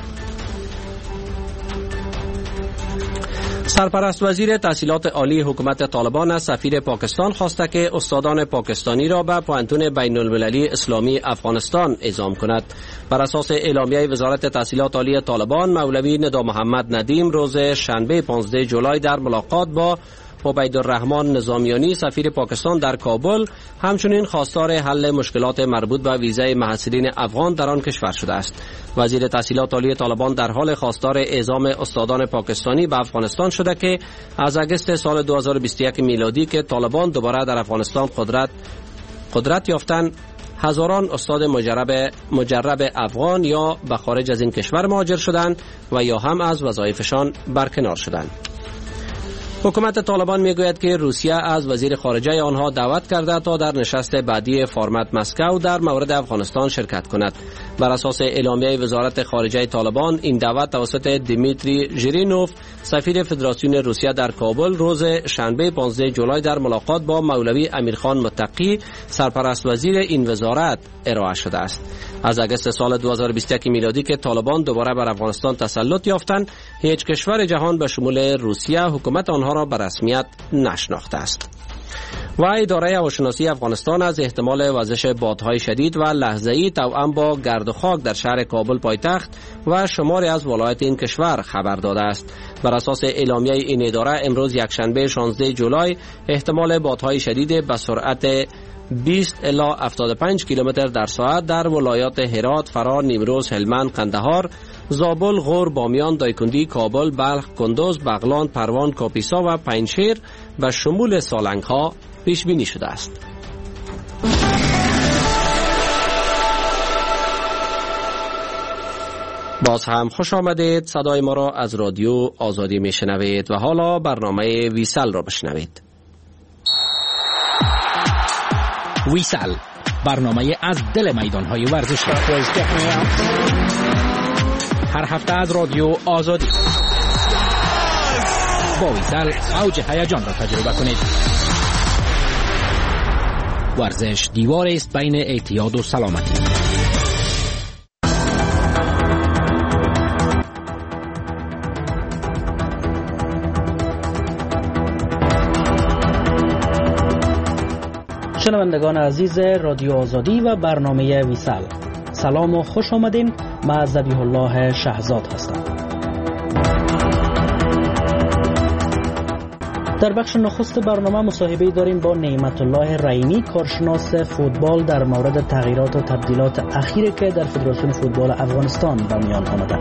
سرپرست وزیر تحصیلات عالی حکومت طالبان از سفیر پاکستان خواسته که استادان پاکستانی را به پوهنتون بین المللی اسلامی افغانستان اعزام کند. بر اساس اعلامیه وزارت تحصیلات عالی طالبان، مولوی ندا محمد ندیم روز شنبه 15 جولای در ملاقات با عبیدالرحمن نظامیانی سفیر پاکستان در کابل همچنین خواستار حل مشکلات مربوط به ویزای محصلین افغان در آن کشور شده است. وزیر تحصیلات عالی طالبان در حال خواستار اعزام استادان پاکستانی به افغانستان شده که از اگست سال 2021 میلادی که طالبان دوباره در افغانستان قدرت یافتند، هزاران استاد مجرب افغان یا به خارج از این کشور مهاجر شدند و یا هم از وظایفشان برکنار شدند. حکومت طالبان میگوید که روسیه از وزیر خارجه آنها دعوت کرده تا در نشست بعدی فرمت مسکو در مورد افغانستان شرکت کند. بر اساس اعلامیه وزارت خارجه طالبان، این دعوت توسط دیمیتری ژیرینوف سفیر فدراسیون روسیه در کابل روز شنبه 15 جولای در ملاقات با مولوی امیرخان متقی سرپرست وزیر این وزارت ارائه شده است. از اگست سال 2021 میلادی که طالبان دوباره بر افغانستان تسلط یافتند، هیچ کشور جهان به شمول روسیه حکومت آنها را به رسمیت نشناخته است. و اداره هواشناسی افغانستان از احتمال وزش بادهای شدید و لحظه‌ای توأم با گرد و خاک در شهر کابل پایتخت و شماری از ولایات این کشور خبر داده است. بر اساس اعلامیه این اداره، امروز یکشنبه 16 جولای احتمال بادهای شدید به سرعت 20 الی 75 کیلومتر در ساعت در ولایات هرات، فرا، نیمروز، هلمند، قندهار، زابل، غور، بامیان، دایکندی، کابل، بلخ، کندوز، بغلان، پروان، کاپیسا و پنجشیر و شمول سالنگ ها پیش بینی شده است. باز هم خوش آمدید. صدای ما را از رادیو آزادی می شنوید و حالا برنامه ویسل را بشنوید. ویسل، برنامه از دل میدان‌های ورزشی. هر هفته از رادیو آزادی با ویسل اوج هیجان را تجربه کنید. ورزش دیوار است بین اعتیاد و سلامتی. شنوندگان عزیز رادیو آزادی و برنامه ویسل، سلام و خوش آمدین. من ذبیح الله شهزاد هستم. در بخش نخست برنامه مصاحبه داریم با نعمت الله رحیمی، کارشناس فوتبال، در مورد تغییرات و تبدیلات اخیری که در فدراسیون فوتبال افغانستان به میان آمده.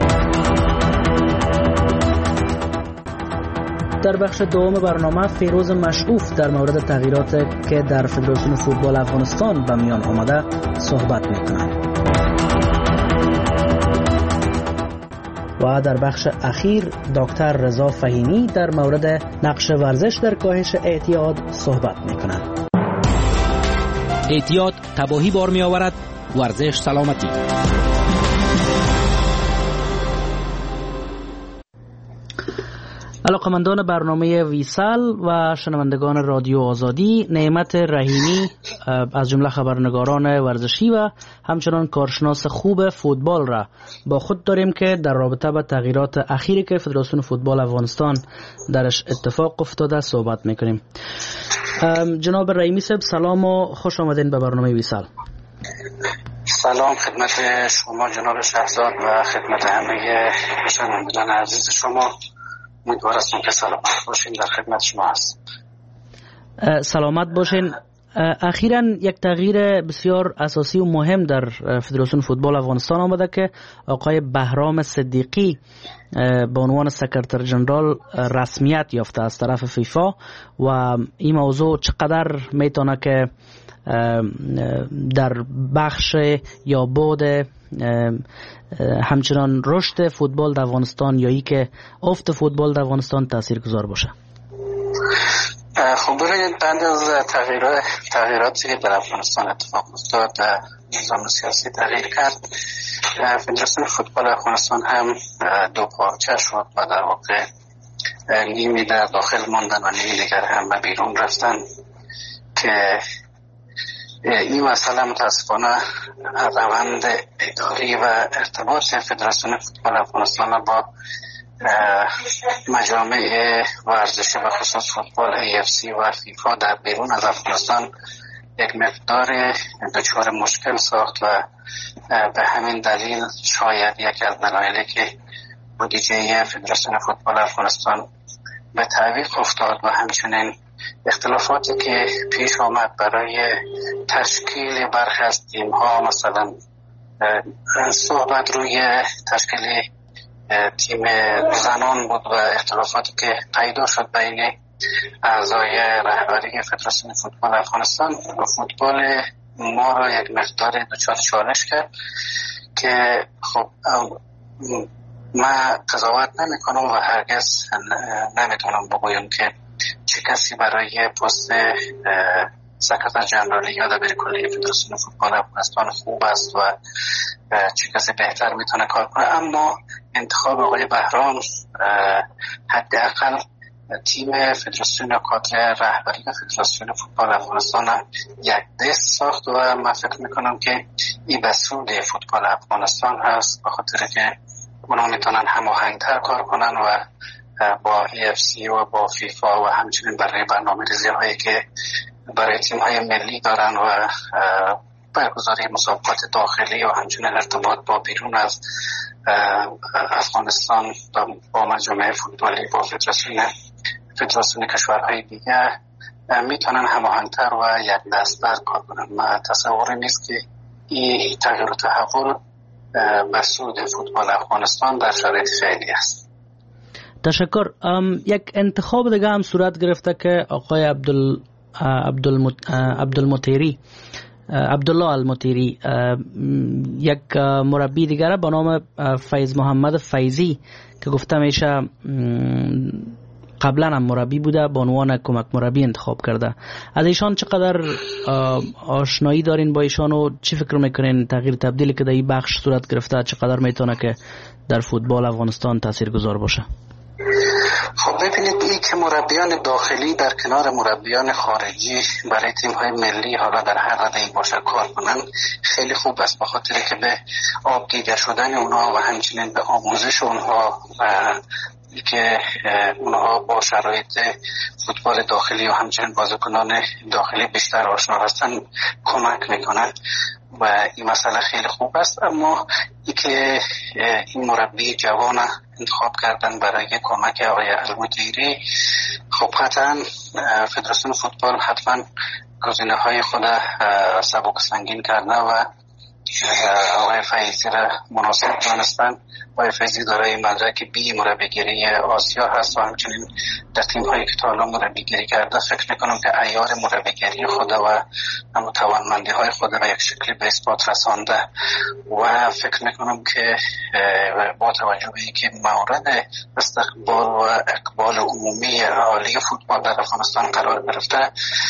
در بخش دوم برنامه فیروز مشعوف در مورد تغییراتی که در فدراسیون فوتبال افغانستان به میان آمده صحبت می‌کند. و در بخش اخیر دکتر رضا فهیمی در مورد نقش ورزش در کاهش اعتیاد صحبت می‌کند. اعتیاد تباهی بار می‌آورد، ورزش سلامتی. علاقمندان برنامه ویسال و شنوندگان رادیو آزادی، نعمت رحیمی از جمله خبرنگاران ورزشی و همچنان کارشناس خوب فوتبال را با خود داریم که در رابطه با تغییرات اخیری که فدراسیون فوتبال افغانستان درش اتفاق افتاده صحبت میکنیم. جناب رحیمی صاحب سلام و خوش آمدین به برنامه ویسال. سلام خدمت شما جناب شهزاد و خدمت همه شنوندگان عزیز شما. امیدوار هستم که سلامت باشین. در خدمت شما هست. سلامت باشین. اخیراً یک تغییر بسیار اساسی و مهم در فدراسیون فوتبال افغانستان آمده که آقای بهرام صدیقی به عنوان سکرتر جنرال رسمیت یافته از طرف فیفا و این موضوع چقدر میتونه که در بخش یا بعد همچنان رشد فوتبال در افغانستان یا ای که افت فوتبال در افغانستان تاثیرگذار باشه؟ خب ببینید، بعد از تغییراتی که در افغانستان اتفاق افتاد، نظام سیاسی تغییر کرد، فدراسیون فوتبال افغانستان هم دو پارچه شد و در واقع نیمی در داخل ماندن و نیمی دیگر هم به بیرون رفتن که این مسئله متاسفانه روند اداری و ارتباط فدراسیون فوتبال افغانستان با مجامع ورزشی و خصوص فوتبال AFC و فیفا در بیرون از افغانستان یک مقدار دچار مشکل ساخت و به همین دلیل شاید یکی از دلایلی که بودجه فدراسیون فوتبال افغانستان به تعویق افتاد و همچنین اختلافاتی که پیش آمد برای تشکیل برخی از تیم ها، مثلا صحبت روی تشکیل تیم زنان بود و اختلافاتی که پیدا شد بین اعضای رهبری فدراسیون فوتبال افغانستان و فوتبال ما را یک مقدار دچار چالش کرد که خب من قضاوت نمی کنم و هرگز نمیتونم بگویم که چه کسی برای پست سکرتر جنرالی یا دبیر کلی فدراسیون فوتبال افغانستان خوب است و چه کسی بهتر میتونه کار کنه، اما انتخاب آقای بهرام حداقل تیم فدراسیون یا کادر رهبری فدراسیون فوتبال افغانستان یک دست ساخت و من فکر میکنم که این به سود فوتبال افغانستان هست، به خاطر که اونا میتونن هماهنگتر کار کنن و با AFC و با فیفا و همچنین برای برنامه‌ریزی هایی که برای تیم های ملی دارن و برگزاری مسابقات داخلی و همچنین ارتباط با بیرون از افغانستان با مجامع فوتبالی با فدراسیون کشورهای دیگه میتونن هماهنگتر و یک دست‌تر کار کنن. من تصوری نیست که این تغییر و تحول به سود فوتبال افغانستان در شرایط فعلی است. تشکر. یک انتخاب دیگه هم صورت گرفته که آقای عبدالله المطیری یک مربی دیگر به نام فیض محمد فیضی که گفته میشه قبلا هم مربی بوده به عنوان کمک مربی انتخاب کرده. از ایشان چقدر آشنایی دارین با ایشان و چی فکر میکنین تغییر تبدیلی که در این بخش صورت گرفته چقدر میتونه که در فوتبال افغانستان تاثیرگذار باشه؟ خب ببینید، این که مربیان داخلی در کنار مربیان خارجی برای تیم‌های ملی حالا در هر رده‌ای باشه کار کنن خیلی خوب است، به خاطر که به آب دیده شدن اونها و همچنین به آموزش اونها که اونها با شرایط فوتبال داخلی و همچنین بازیکنان داخلی بیشتر آشنا هستن کمک میکنن و این مسئله خیلی خوب است. اما ای که این مربی جوان انتخاب کردن برای کمک آقای المطیری، خب قطعا فدراسیون فوتبال حتما گزینه های خود سبک سنگین کرده و آقای فیضی را مناسب دانستن. آقای فیضی دارای مدرک بی مربیگری آسیا هست و همچنین در تیم هایی که تا حالا مربیگری کرده فکر میکنم که عیار مربیگری خود و توانمندی های خود و یک شکلی به اثبات رسانده و فکر میکنم که با توجه به اینکه مورد استقبال و اقبال عمومی عالی فوتبال در افغانستان قرار گرفته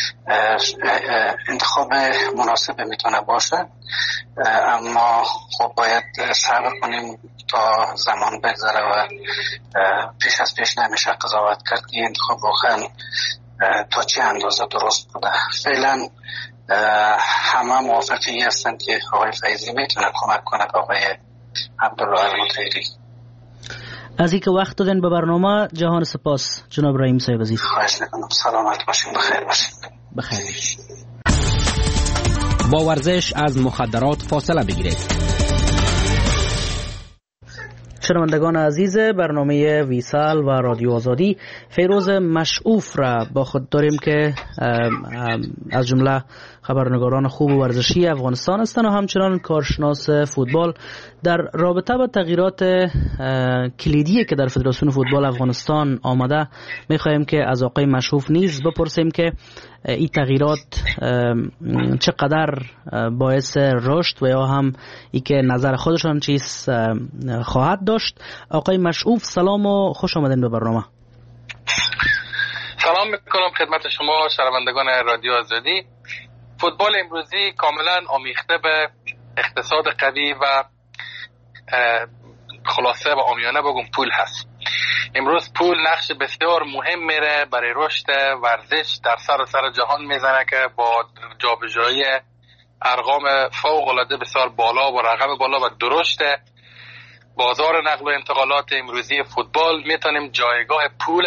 انتخاب مناسب میتونه باشه. اما خب باید صبر کنیم تا زمان بگذره و پیش از پیش نمیشه قضاوت کرد که انتخاب واقعا تا چه اندازه درست بوده. فعلا همه موافقی هستند که آقای فیضی میتونه کمک کنه به آقای عبدالله المطهری. از اینکه وقت دادن به برنامه جهان سپاس جناب رحیم صاحب عزیز. خواهش میکنم. سلامت باشین، بخیر باشین. بخیر. با ورزش از مخدرات فاصله بگیرید. شنوندگان عزیز برنامه ویسال و رادیو آزادی، فیروز مشعوف را با خود داریم که از جمله خبرنگاران خوب و ورزشی افغانستان هستند و همچنان کارشناس فوتبال. در رابطه با تغییرات کلیدی که در فدراسیون فوتبال افغانستان آمده می‌خواهیم که از آقای مشعوف نیز بپرسیم که این تغییرات چقدر باعث رشد و یا هم ای که نظر خودشان چیز خواهد داشت. آقای مشعوف سلام و خوش آمدین به برنامه. سلام میکنم خدمت شما شنوندگان رادیو آزادی. فوتبال امروزی کاملا آمیخته به اقتصاد قوی و خلاصه و عامیانه بگم پول هست. امروز پول نقش بسیار مهم میره برای رشد ورزش در سر جهان میزنه که با جابجایی ارقام فوق العاده بسیار بالا و رقم بالا و درشت بازار نقل و انتقالات امروزی فوتبال میتونیم جایگاه پول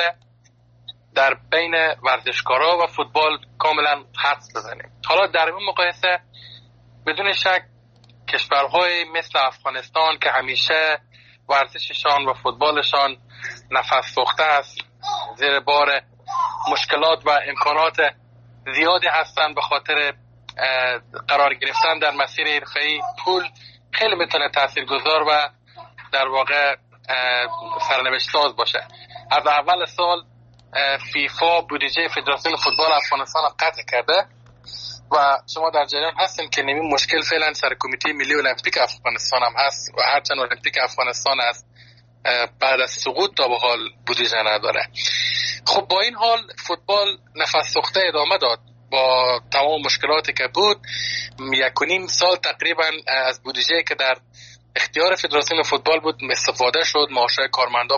در بین ورزشکارا و فوتبال کاملا حدس بزنیم. حالا در این مقایسه بدون شک کشورهای مثل افغانستان که همیشه ورزششان و فوتبالشان نفس سوخته است، زیر بار مشکلات و امکانات زیادی هستند به خاطر قرار گرفتن در مسیر حرفه‌ای، پول خیلی میتونه تاثیرگذار و در واقع سرنوشت ساز باشه. از اول سال فیفا بودجه فدراسیون فوتبال افغانستان قطع کرده و شما در جریان هستین که نمی مشکل فعلا سر کمیته ملی المپیک افغانستان هم هست و هرچند المپیک افغانستان از بعد از سقوط تا به حال بودجه نداره. خب با این حال فوتبال نفس سوخته ادامه داد با تمام مشکلاتی که بود. 1.5 سال تقریبا از بودجه که در اختیار فدراسیون فوتبال بود استفاده شد، معاشهای کارمندا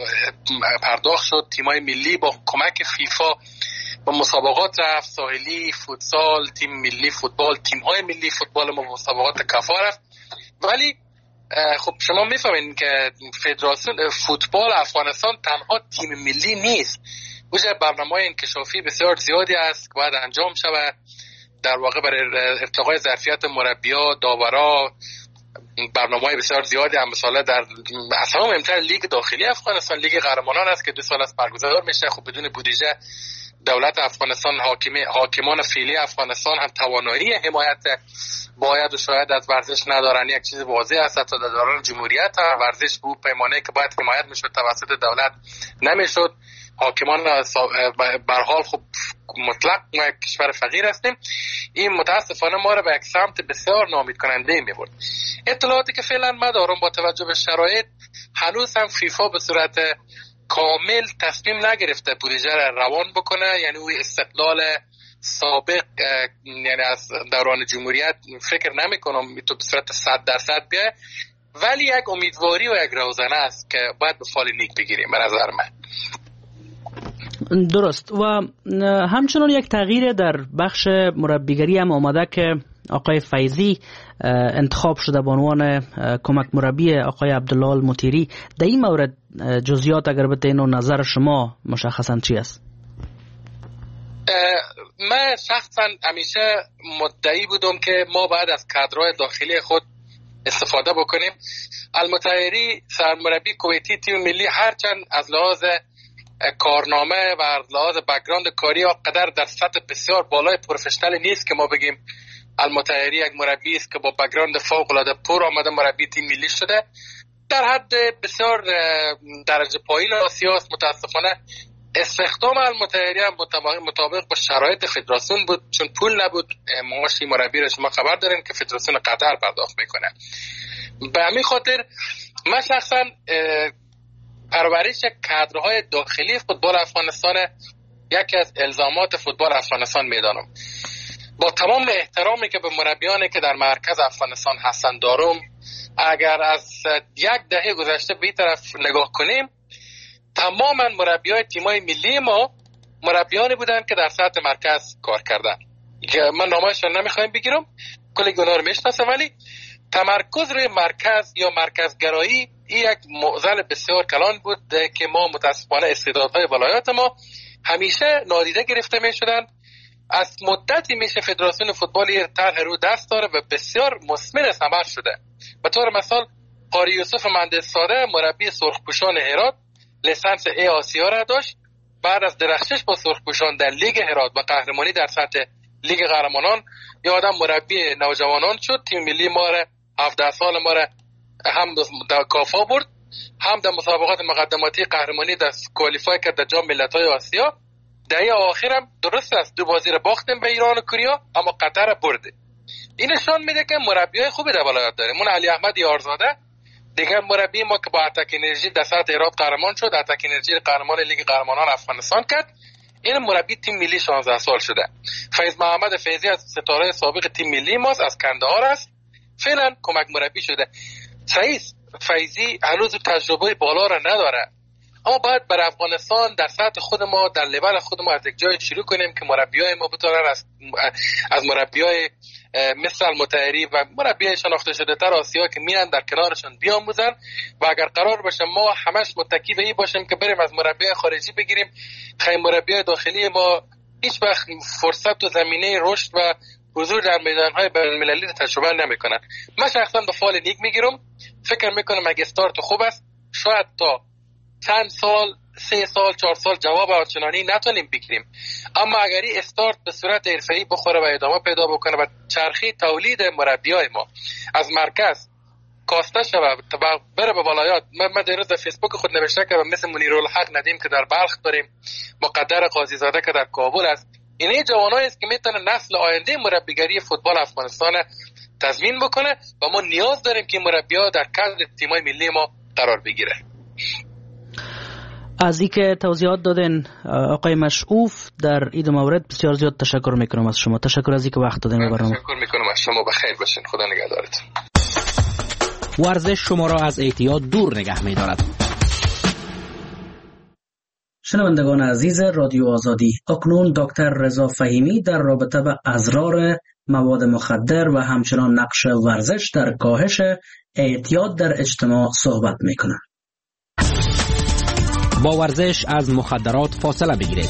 پرداخت شد، تیمای ملی با کمک فیفا با مسابقات رفت، ساحلی، فوتسال، تیم ملی فوتبال، تیم‌های ملی فوتبال ما مسابقات کفا رفت. ولی خب شما میفهمین که فدراسیون فوتبال افغانستان تنها تیم ملی نیست. وجه برنامه‌های انکشافی بسیار زیادی است که باید انجام شود در واقع برای ارتقای ظرفیت مربی‌ها، داورا. برنامه‌های بسیار زیادی هم مثلا در اصلا مهمتر لیگ داخلی افغانستان لیگ قهرمانان است که 2 سال است برگزار میشه. خب بدون بودجه دولت افغانستان حاکمان فعلی افغانستان هم توانایی حمایت باید و شاید از ورزش ندارن. یک چیز واضح است تا در دوران جمهوریت ورزش بود پیمانه که باید حمایت میشد توسط دولت نمیشد. حاکمان به حال خب مطلق ما یک کشور فقیر هستیم. این متاسفانه ما را به یک سمت بسیار ناامید کننده میبرد. اطلاعاتی که فعلا ما دارم با توجه به شرایط هنوز هم فیفا به صورت کامل تصمیم نگرفته بودجه را روان بکنه، یعنی اون استقلال سابق یعنی از دوران جمهوریت فکر نمی کنم تو به صورت 100% بیه، ولی یک امیدواری و یک روزنه است که باید به فال نیک بگیریم به نظر من. درست. و همچنان یک تغییر در بخش مربیگری هم آمده که آقای فیضی انتخاب شده به عنوان کمک مربی آقای عبدالله المطهری. در این مورد جزئیات اگر بتین و نظر شما مشخصا چی است؟ من شخصا همیشه مدعی بودم که ما باید از کادرهای داخلی خود استفاده بکنیم. المطهری سرمربی کویتی تیم ملی هرچند از لحاظ کارنامه و از لحاظ بک‌گراند کاری قدر در سطح بسیار بالای پروفشنال نیست که ما بگیم المطهری یک مربی است که با بک‌گراند فوق العاده پر آمده مربی تیم ملی شده. در حد بسیار درجه پایین آسیا است. متاسفانه استخدام المطهری هم مطابق با شرایط فدراسیون بود، چون پول نبود. معاش مربی را شما خبر دارین که فدراسیون قطر پرداخت میکنه. به همین خاطر من شخصا پرورش کادرهای داخلی فوتبال افغانستان یکی از الزامات فوتبال افغانستان میدانم. با تمام احترامی که به مربیانی که در مرکز افغانستان هستند دارم، اگر از یک دهه گذشته به این طرف نگاه کنیم، تماما مربیای تیمای ملی ما مربیانی بودن که در سطح مرکز کار کردن. من نامه‌شون نمیخوایم بگیرم، کلی گناه رو میشناسم، ولی تمرکز روی مرکز یا مرکزگرایی این یک معضل بسیار کلان بود که ما متاسفانه استعدادهای ولایات ما همیشه نادیده گرفته میشدن. از مدتی میشه فدراسیون فوتبال طرح رو دست داره و بسیار مثمر ثمر شده. به طور مثال قاری یوسف مهندس ساده مربی سرخپوشان هرات لیسانس ای آسیا را داشت. بعد از درخشش با سرخپوشان در لیگ هرات و قهرمانی در سطح لیگ قهرمانان یه آدم مربی نوجوانان شد. تیم ملی ما را 17 سال ما را هم در کافا برد، هم در مسابقات مقدماتی قهرمانی در کوالیفای کرد در جام ملت‌های آسیا. دهه آخرم درست است 2 بازی را باختیم به ایران و کوریا، اما قطر را برده. این نشان میده که مربیای خوبی در ولایت داریم. من علی احمد یارزاده دیگر مربی ما که با اتک انرژی در سطح هرات قهرمان شد، اتک انرژی قهرمان لیگ قهرمانان افغانستان کرد. این مربی تیم ملی 16 سال شده. فیض محمد فیضی از ستاره سابق تیم ملی ماست، از کندهار است، فعلا کمک مربی شده. رئیس فیضی هنوز تجربه بالا را نداره، اما باید بر افغانستان در سطح خود ما، در لول خود ما از یک جای شروع کنیم که مربیای ما بتونن از مربیای مثل المطهری و مربیای شناخته شده تر آسیا که میان در کنارشون بیاموزن. و اگر قرار باشه ما همش متکی به این باشیم که بریم از مربیای خارجی بگیریم، خیلی مربیای داخلی ما هیچ وقت فرصت و زمینه رشد و حضور در میدانهای بین‌المللی تجربه نمیکنن. من شخصا به فال نیک میگیرم، فکر میکنم اگه استارت خوب است شاید تا چند سال 3 سال 4 سال جواب آنچنانی نتونیم بگیریم، اما اگر این استارت به صورت حرفه‌ای بخوره و ادامه پیدا بکنه و چرخی تولید مربیای ما از مرکز کاسته شود و بره به ولایات. من دیروز در فیسبوک خود نوشته که مثل منیرالحق ندیم که در بلخ داریم، مقدر قاضی زاده که در کابل است. اینه جوانایی است که میتونه نسل آینده مربیگری فوتبال افغانستان تضمین بکنه و ما نیاز داریم که مربی‌ها در کادر تیم‌های ملی ما قرار بگیره. از اینکه توضیحات دادین آقای مشعوف در این مورد بسیار زیاد تشکر میکنم از شما. تشکر از اینکه وقت دادین به برنامه. تشکر میکنم از شما. بخیر باشین. خدا نگهدارتون. ورزش شما را از اعتیاد دور نگه می‌دارد. شنوندگان عزیز رادیو آزادی، اکنون دکتر رضا فهیمی در رابطه با اضرار مواد مخدر و همچنان نقش ورزش در کاهش اعتیاد در اجتماع صحبت میکنند. با ورزش از مخدرات فاصله بگیرید.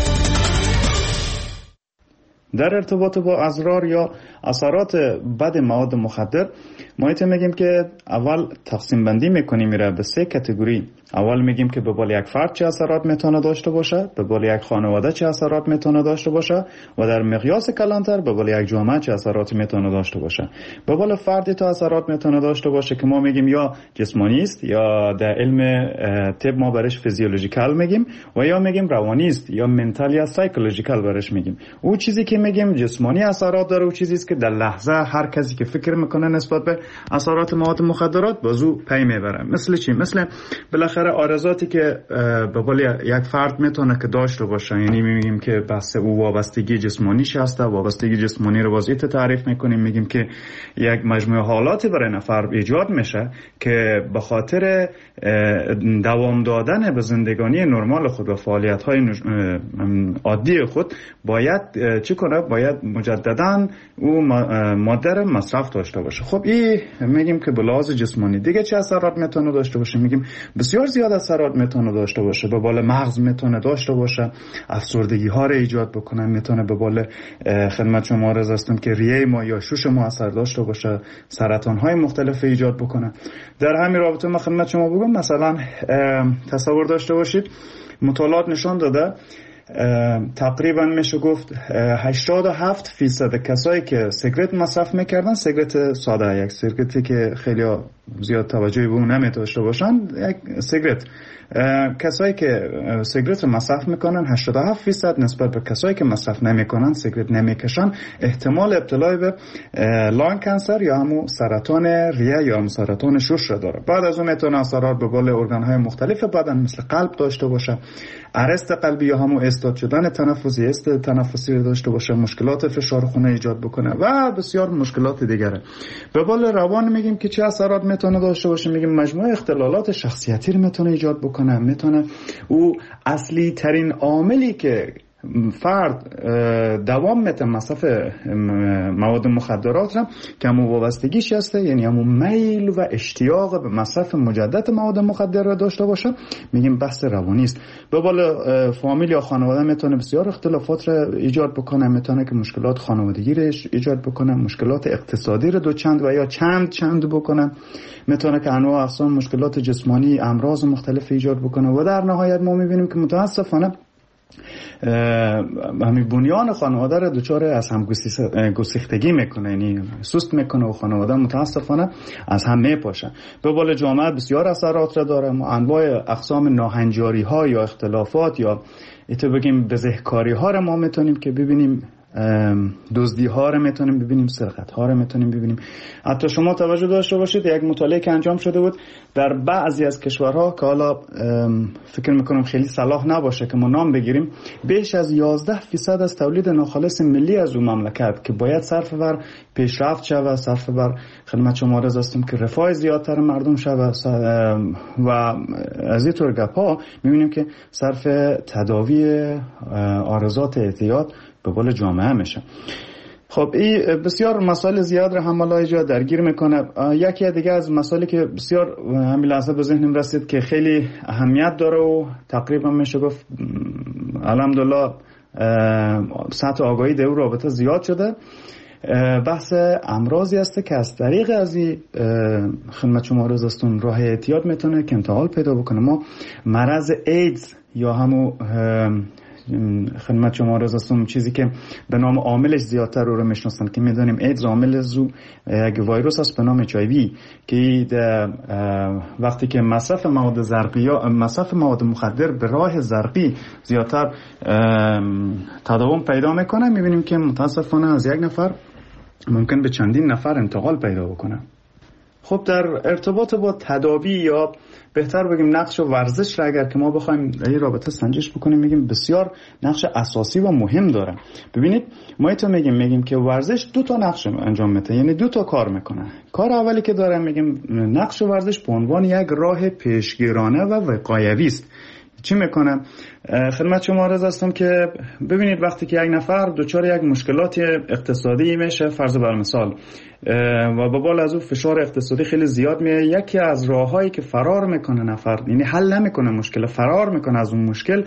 در ارتباط با اضرار یا اثرات بد مواد مخدر ما میگیم که اول تقسیم بندی میکنیم میره به 3 کاتگوری. اول میگیم که به بال یک فرد چه اثرات میتونه داشته باشه، به بال یک خانواده چه اثرات میتونه داشته باشه و در مقیاس کلانتر به بال یک جامعه چه اثراتی میتونه داشته باشه. به بال فردی تو اثرات میتونه داشته باشه که ما میگیم یا جسمانی است یا در علم طب ما برش فیزیولوژیکال میگیم و یا میگیم روانی است یا منتال یا سایکولوژیکال برش میگیم. او چیزی که میگیم جسمانی اثرات داره او چیزی است که در لحظه هر کسی که فکر میکنه نسبت به اثرات مواد مخدرات بازو پی میبره. مثل چی؟ مثل بالاخره آرزاتی که به قول یک فرد میتونه که داشته باشه، یعنی میگیم که بس او وابستگی جسمانیش هسته. وابستگی جسمانی رو وضعیت تعریف میکنیم، میگیم که یک مجموعه حالاتی برای نفر ایجاد میشه که به خاطر دوام دادن به زندگانی نرمال خود و فعالیت های عادی خود باید چی کنه؟ باید مجددا او ماده رو مصرف داشته باشه. خب این میگیم که به لحاظ جسمانی دیگه چه اثرات میتونه داشته باشه؟ میگیم بسیار زیاد اثرات میتونه داشته باشه. به بال مغز میتونه داشته باشه، افسردگی ها رو ایجاد بکنه، میتونه به بال خدمت شما عرض هستم که ریه ما یا شوش ما اثر داشته باشه، سرطان های مختلف ایجاد بکنه. در همین رابطه ما خدمت شما بگم مثلا تصور داشته باشید مطالعات نشان داده تقریبا میشه گفت 87% کسایی که سیگرت مصرف میکردن، سیگرت ساده، یک سیگرتی که خیلی زیاد توجهی به اون نمی‌داشته باشن، یک سیگرت. کسایی که سیگرت رو مصرف میکنن 87% نسبت به کسایی که مصرف نمیکنن، سیگرت نمیکشن، احتمال ابتلا به لانگ کانسر یا همون سرطان ریه یا همون سرطان شش را داره. بعد از اون میتونه اثرات به بالا ارگان‌های مختلف بدن مثل قلب داشته باشه، ارست قلبی یا همون استاد شدن تنفسی رو داشته باشه، مشکلات فشار خون ایجاد بکنه و بسیار مشکلات دیگره. به بالا روان میگیم که چه اثرات میتونه داشته باشه، میگیم مجموعه اختلالات شخصیتی رو میتونه ایجاد بکنه. میتونه او اصلی ترین عاملی که فرد دوام میته مصرف مواد مخدرات را که همون وابستگیش هسته، یعنی همون میل و اشتیاق به مصرف مجدد مواد مخدر را داشته باشه، میگیم بحث روانی است. به بالا فامیل یا خانواده میتونه بسیار اختلافات را ایجاد بکنه، میتونه که مشکلات خانوادگی را ایجاد بکنه، مشکلات اقتصادی را دو چند و یا چند بکنه، میتونه که انواع اقسام مشکلات جسمانی، امراض مختلف ایجاد بکنه و در نهایت ما میبینیم که متاسفانه همین بنیان خانواده را دچار از هم گسیختگی میکنه، یعنی سست میکنه و خانواده متاسفانه از هم میپاشه. به بالا جامعه بسیار اثرات را داره. ما انواع اقسام ناهنجاری ها یا اختلافات یا ایتو بگیم بزهکاری ها را ما میتونیم که ببینیم، دزدی ها رو میتونیم ببینیم، سرقت ها رو میتونیم ببینیم. حتی شما توجه داشته باشید یک مطالعه که انجام شده بود در بعضی از کشورها که حالا فکر میکنم خیلی صلاح نباشه که ما نام بگیریم، بیش از 11% از تولید ناخالص ملی از اون مملکت که باید صرف بر پیشرفت شود، صرف بر خدمت شما عرض هستم که رفاه زیادتر مردم شود و از این طور گپا میبینیم که صرف تداوی عارضات اعتیاد به قول جامعه میشه. خب این بسیار مسائل زیاد رو هم اینجا درگیر میکنه. یکی دیگه از مسائلی که بسیار همین لحظه به ذهنم رسید که خیلی اهمیت داره و تقریبا میشه گفت الحمدلله سطح آگاهی در رابطه زیاد شده، بحث امراضی است که از طریق از این خدمت شما عرض هستم راه اعتیاد میتونه که انتقال پیدا بکنه. ما مرض ایدز یا همون خدمت شما عرض هستم چیزی که به نام عاملش زیادتر رو میشناسن که میدونیم ایدز عامل زو یک ویروس است به نام HIV که وقتی که مصرف مواد زرقی یا مصرف مواد مخدر به راه زرقی زیادتر تداوم پیدا میکنه، میبینیم که متاسفانه از یک نفر ممکن به چندین نفر انتقال پیدا بکنه. خب در ارتباط با تداوی یا بهتر بگیم نقش ورزش را اگر که ما بخوایم این رابطه سنجش بکنیم، میگیم بسیار نقش اساسی و مهم داره. ببینید ما ایتو میگیم که ورزش دو تا نقش انجام میده، یعنی دو تا کار میکنه. کار اولی که داره میگیم نقش ورزش به عنوان یک راه پیشگیرانه و وقایوی است. چی میکنه؟ خدمت شما عرض هستم که ببینید وقتی که یک نفر دچار یک مشکلات اقتصادی میشه، فرض بر مثال، و به بالا از اون فشار اقتصادی خیلی زیاد میاد، یکی از راههایی که فرار میکنه نفر، یعنی حل نمیکنه مشکل، فرار میکنه از اون مشکل،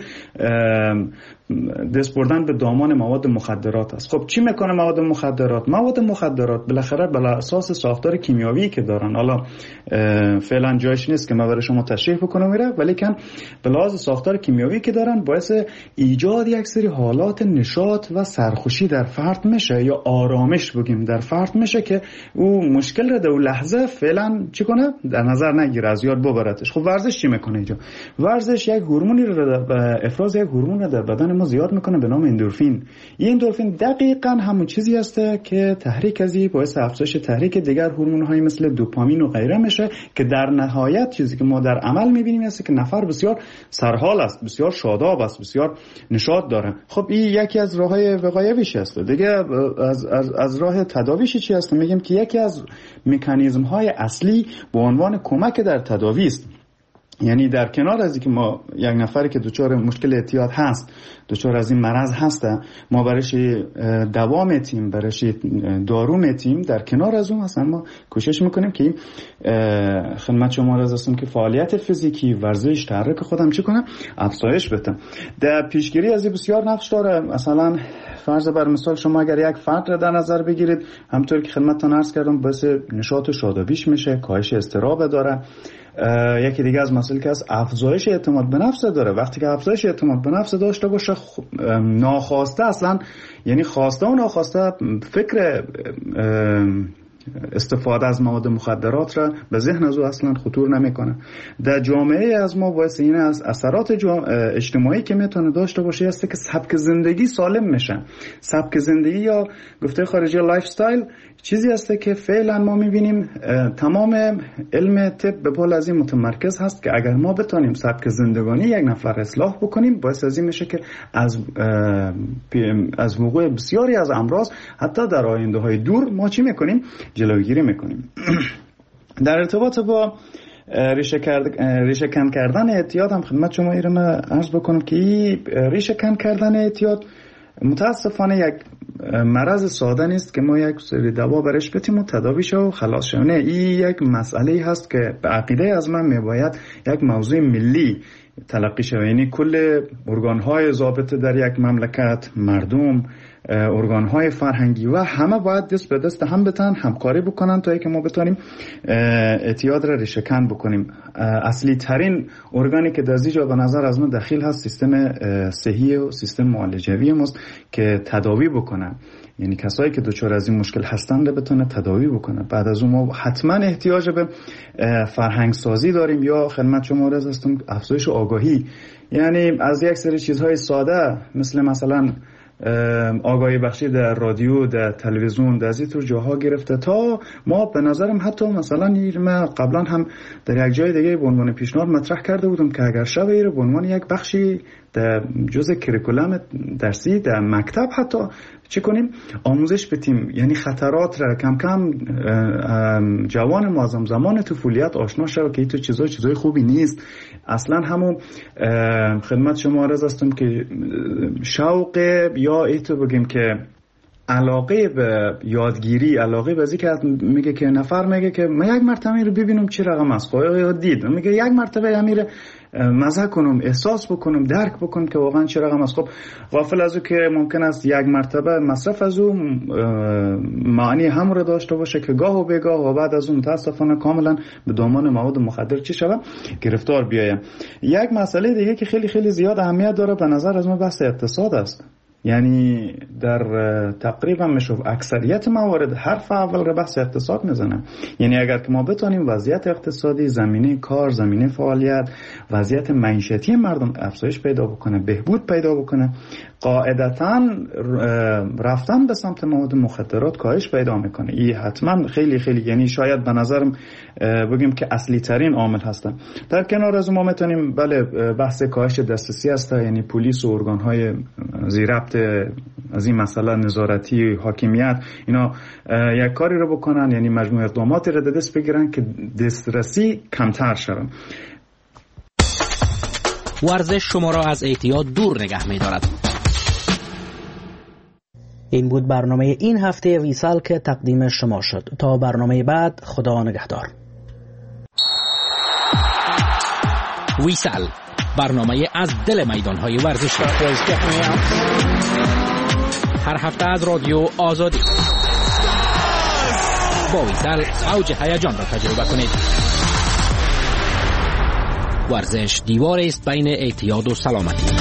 دست بردن به دامان مواد مخدرات است. خب چی میکنه مواد مخدرات؟ مواد مخدرات بالاخره بر اساس ساختار کیمیایی که دارن، حالا فعلا جایش نیست که من برای شما تشریح بکنم میره، ولی کن به لحاظ ساختار کیمیایی که دارن باعث ایجاد یک سری حالات نشاط و سرخوشی در فرد میشه یا آرامش بگیم در فرد میشه که او مشکل رو در اون لحظه فعلا چی کنه؟ در نظر نگیره، از یاد ببرتش. خب ورزش چی میکنه اینجا؟ ورزش یک هورمونی رو افراز یک هورمون رو در بدن ما زیاد میکنه به نام اندورفین. این اندورفین دقیقاً همون چیزی هسته که تحریک ازی باعث افزایش تحریک دیگر هورمون‌های مثل دوپامین و غیره میشه که در نهایت چیزی که ما در عمل میبینیم است که نفر بسیار سرحال است، بسیار شاداب است، بسیار نشاط داره. خب این یکی از راههای وقایویش است. دیگه از راه تداویش چی است؟ میگیم که یکی از مکانیزم‌های اصلی به عنوان کمک در تداوی است. یعنی در کنار از اینکه ما یک نفری که دچار مشکل اعتیاد هست، دچار از این مرض هسته، ما برایش دوا میتیم، برایش دارو میتیم، در کنار از اون اصلا ما کوشش میکنیم که خدمت شما عرض هستم که فعالیت فیزیکی، ورزش، تحرک خودم چی کنم؟ افزایش بدم. در پیشگیری از این بسیار نقش داره. مثلا فرض بر مثال شما اگر یک فرد را در نظر بگیرید، همونطور که خدمتتون عرض کردم باعث نشاط و شادابیش میشه، کاهش اضطراب داره. یکی دیگه از مسائلی که از افزایش اعتماد به نفس داره. وقتی که افزایش اعتماد به نفس داشته باشه، ناخواسته اصلا، یعنی خواسته و ناخواسته فکر استفاده از مواد مخدرات را به ذهن از او اصلا خطور نمیکنه. در جامعه از ما باعث این از اثرات اجتماعی که میتونه داشته باشه است که سبک زندگی سالم میشه. سبک زندگی یا گفته خارجی لایف استایل چیزی است که فعلا ما میبینیم تمام علم طب به پول از این متمرکز هست که اگر ما بتونیم سبک زندگانی یک نفر اصلاح بکنیم باعث از این میشه که از وقوع بسیاری از امراض حتی در آینده های دور ما چی میکنیم؟ جلوگیری میکنیم. در ارتباط با ریشه کن کردن اعتیاد هم خدمت شما ایران عرض بکنم که ریشه کن کردن اعتیاد متاسفانه یک مرض ساده نیست که ما یک سری دوا برش بتیم و تداوی شو و خلاص شو. نه، این یک مسئله هست که به عقیده از من میباید یک موضوع ملی تلقی شود. یعنی کل ارگان‌های ضابطه در یک مملکت، مردم، ارگان‌های فرهنگی و همه باید دست به دست هم بتن همکاری بکنن تا اینکه ما بتونیم اعتیاد را ریشه‌کن بکنیم. اصلی ترین ارگانی که در اینجا به نظر از من دخیل هست سیستم صحی و سیستم معالجوی ماست که تداوی بکنه. یعنی کسایی که دچار از این مشکل هستند بتونه تداوی بکنه. بعد از اون ما حتما احتیاج به فرهنگ سازی داریم یا خدمت شما عرض هستم افزایش آگاهی. یعنی از یک سری چیزهای ساده مثلا آگاهی بخشی در رادیو، در تلویزیون، در این طور جاها گرفته تا ما به نظرم حتی مثلا ما قبلا هم در یک جای دیگه به عنوان پیشنهاد مطرح کرده بودم که اگر شب به عنوان یک بخشی در جزء کریکولم درسی در مکتب حتی چه کنیم آموزش بدیم. یعنی خطرات را کم کم جوان معظم زمان طفولیت آشنا شد که این چیزای خوبی نیست. اصلا همون خدمت شما عرض هستم که شوق یا ایتو بگیم که علاقه به یادگیری، علاقه به ازی که میگه که نفر میگه که من یک مرتبه رو ببینم چی رقم است، یا دید میگه یک مرتبه امیر مزه کنم، احساس بکنم، درک بکنم که واقعا چه رقم است. خب غافل از او که ممکن است یک مرتبه مصرف از او معنی هم رو داشته باشه که گاه و بگاه و بعد از اون متاسفانه کاملا به دامان مواد مخدر چی شود گرفتار بیایم. یک مسئله دیگه که خیلی خیلی زیاد اهمیت داره به نظر از من بحث اقتصاد است. یعنی در تقریبا میشه اکثریت موارد حرف اول رو بحث اقتصاد میزنه. یعنی اگر که ما بتونیم وضعیت اقتصادی، زمینه کار، زمینه فعالیت، وضعیت معیشتی مردم افزایش پیدا بکنه، بهبود پیدا بکنه، قاعدتاً رفتن به سمت مواد مخدرات کاهش پیدا میکنه. این حتما خیلی خیلی یعنی شاید به نظرم بگیم که اصلی ترین عامل هستن. در کنار از ما میتونیم بله بحث کاهش دسترسی است، یعنی پلیس و ارگان‌های زیربط از این مسئله نظارتی حاکمیت اینا یک کاری رو بکنن، یعنی مجموعه اقداماتی رو دست بگیرن که دسترسی کمتر شود. ورزش شما را از اعتیاد دور نگه می‌دارد. این بود برنامه این هفته ویسال که تقدیم شما شد. تا برنامه بعد خدا نگهدار. ویسال برنامه از دل میدان‌های ورزشی هر هفته از رادیو آزادی. با ویسال اوج هیجان را تجربه کنید. ورزش دیوار است بین اعتیاد و سلامتی.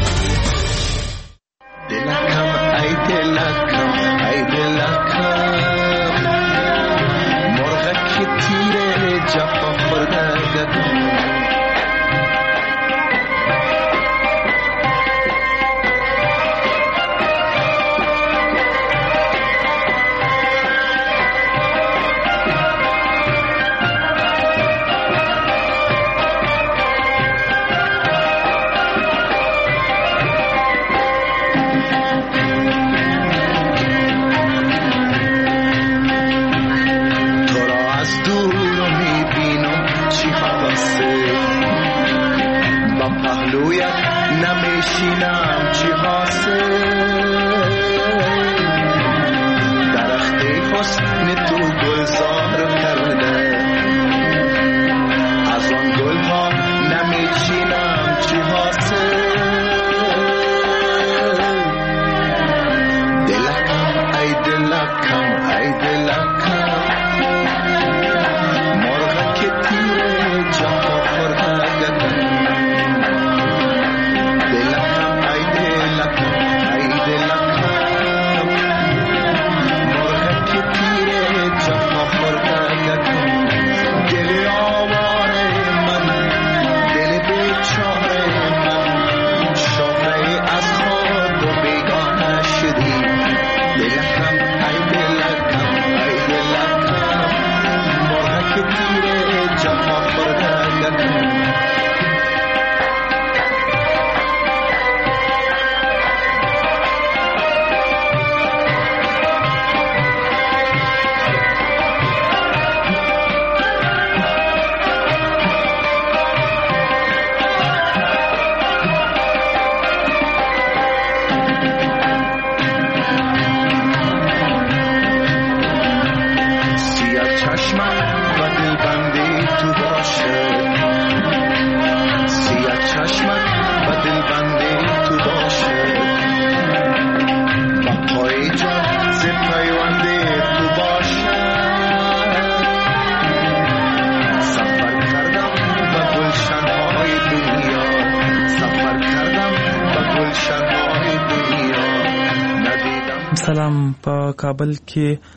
سلام. په کابل کې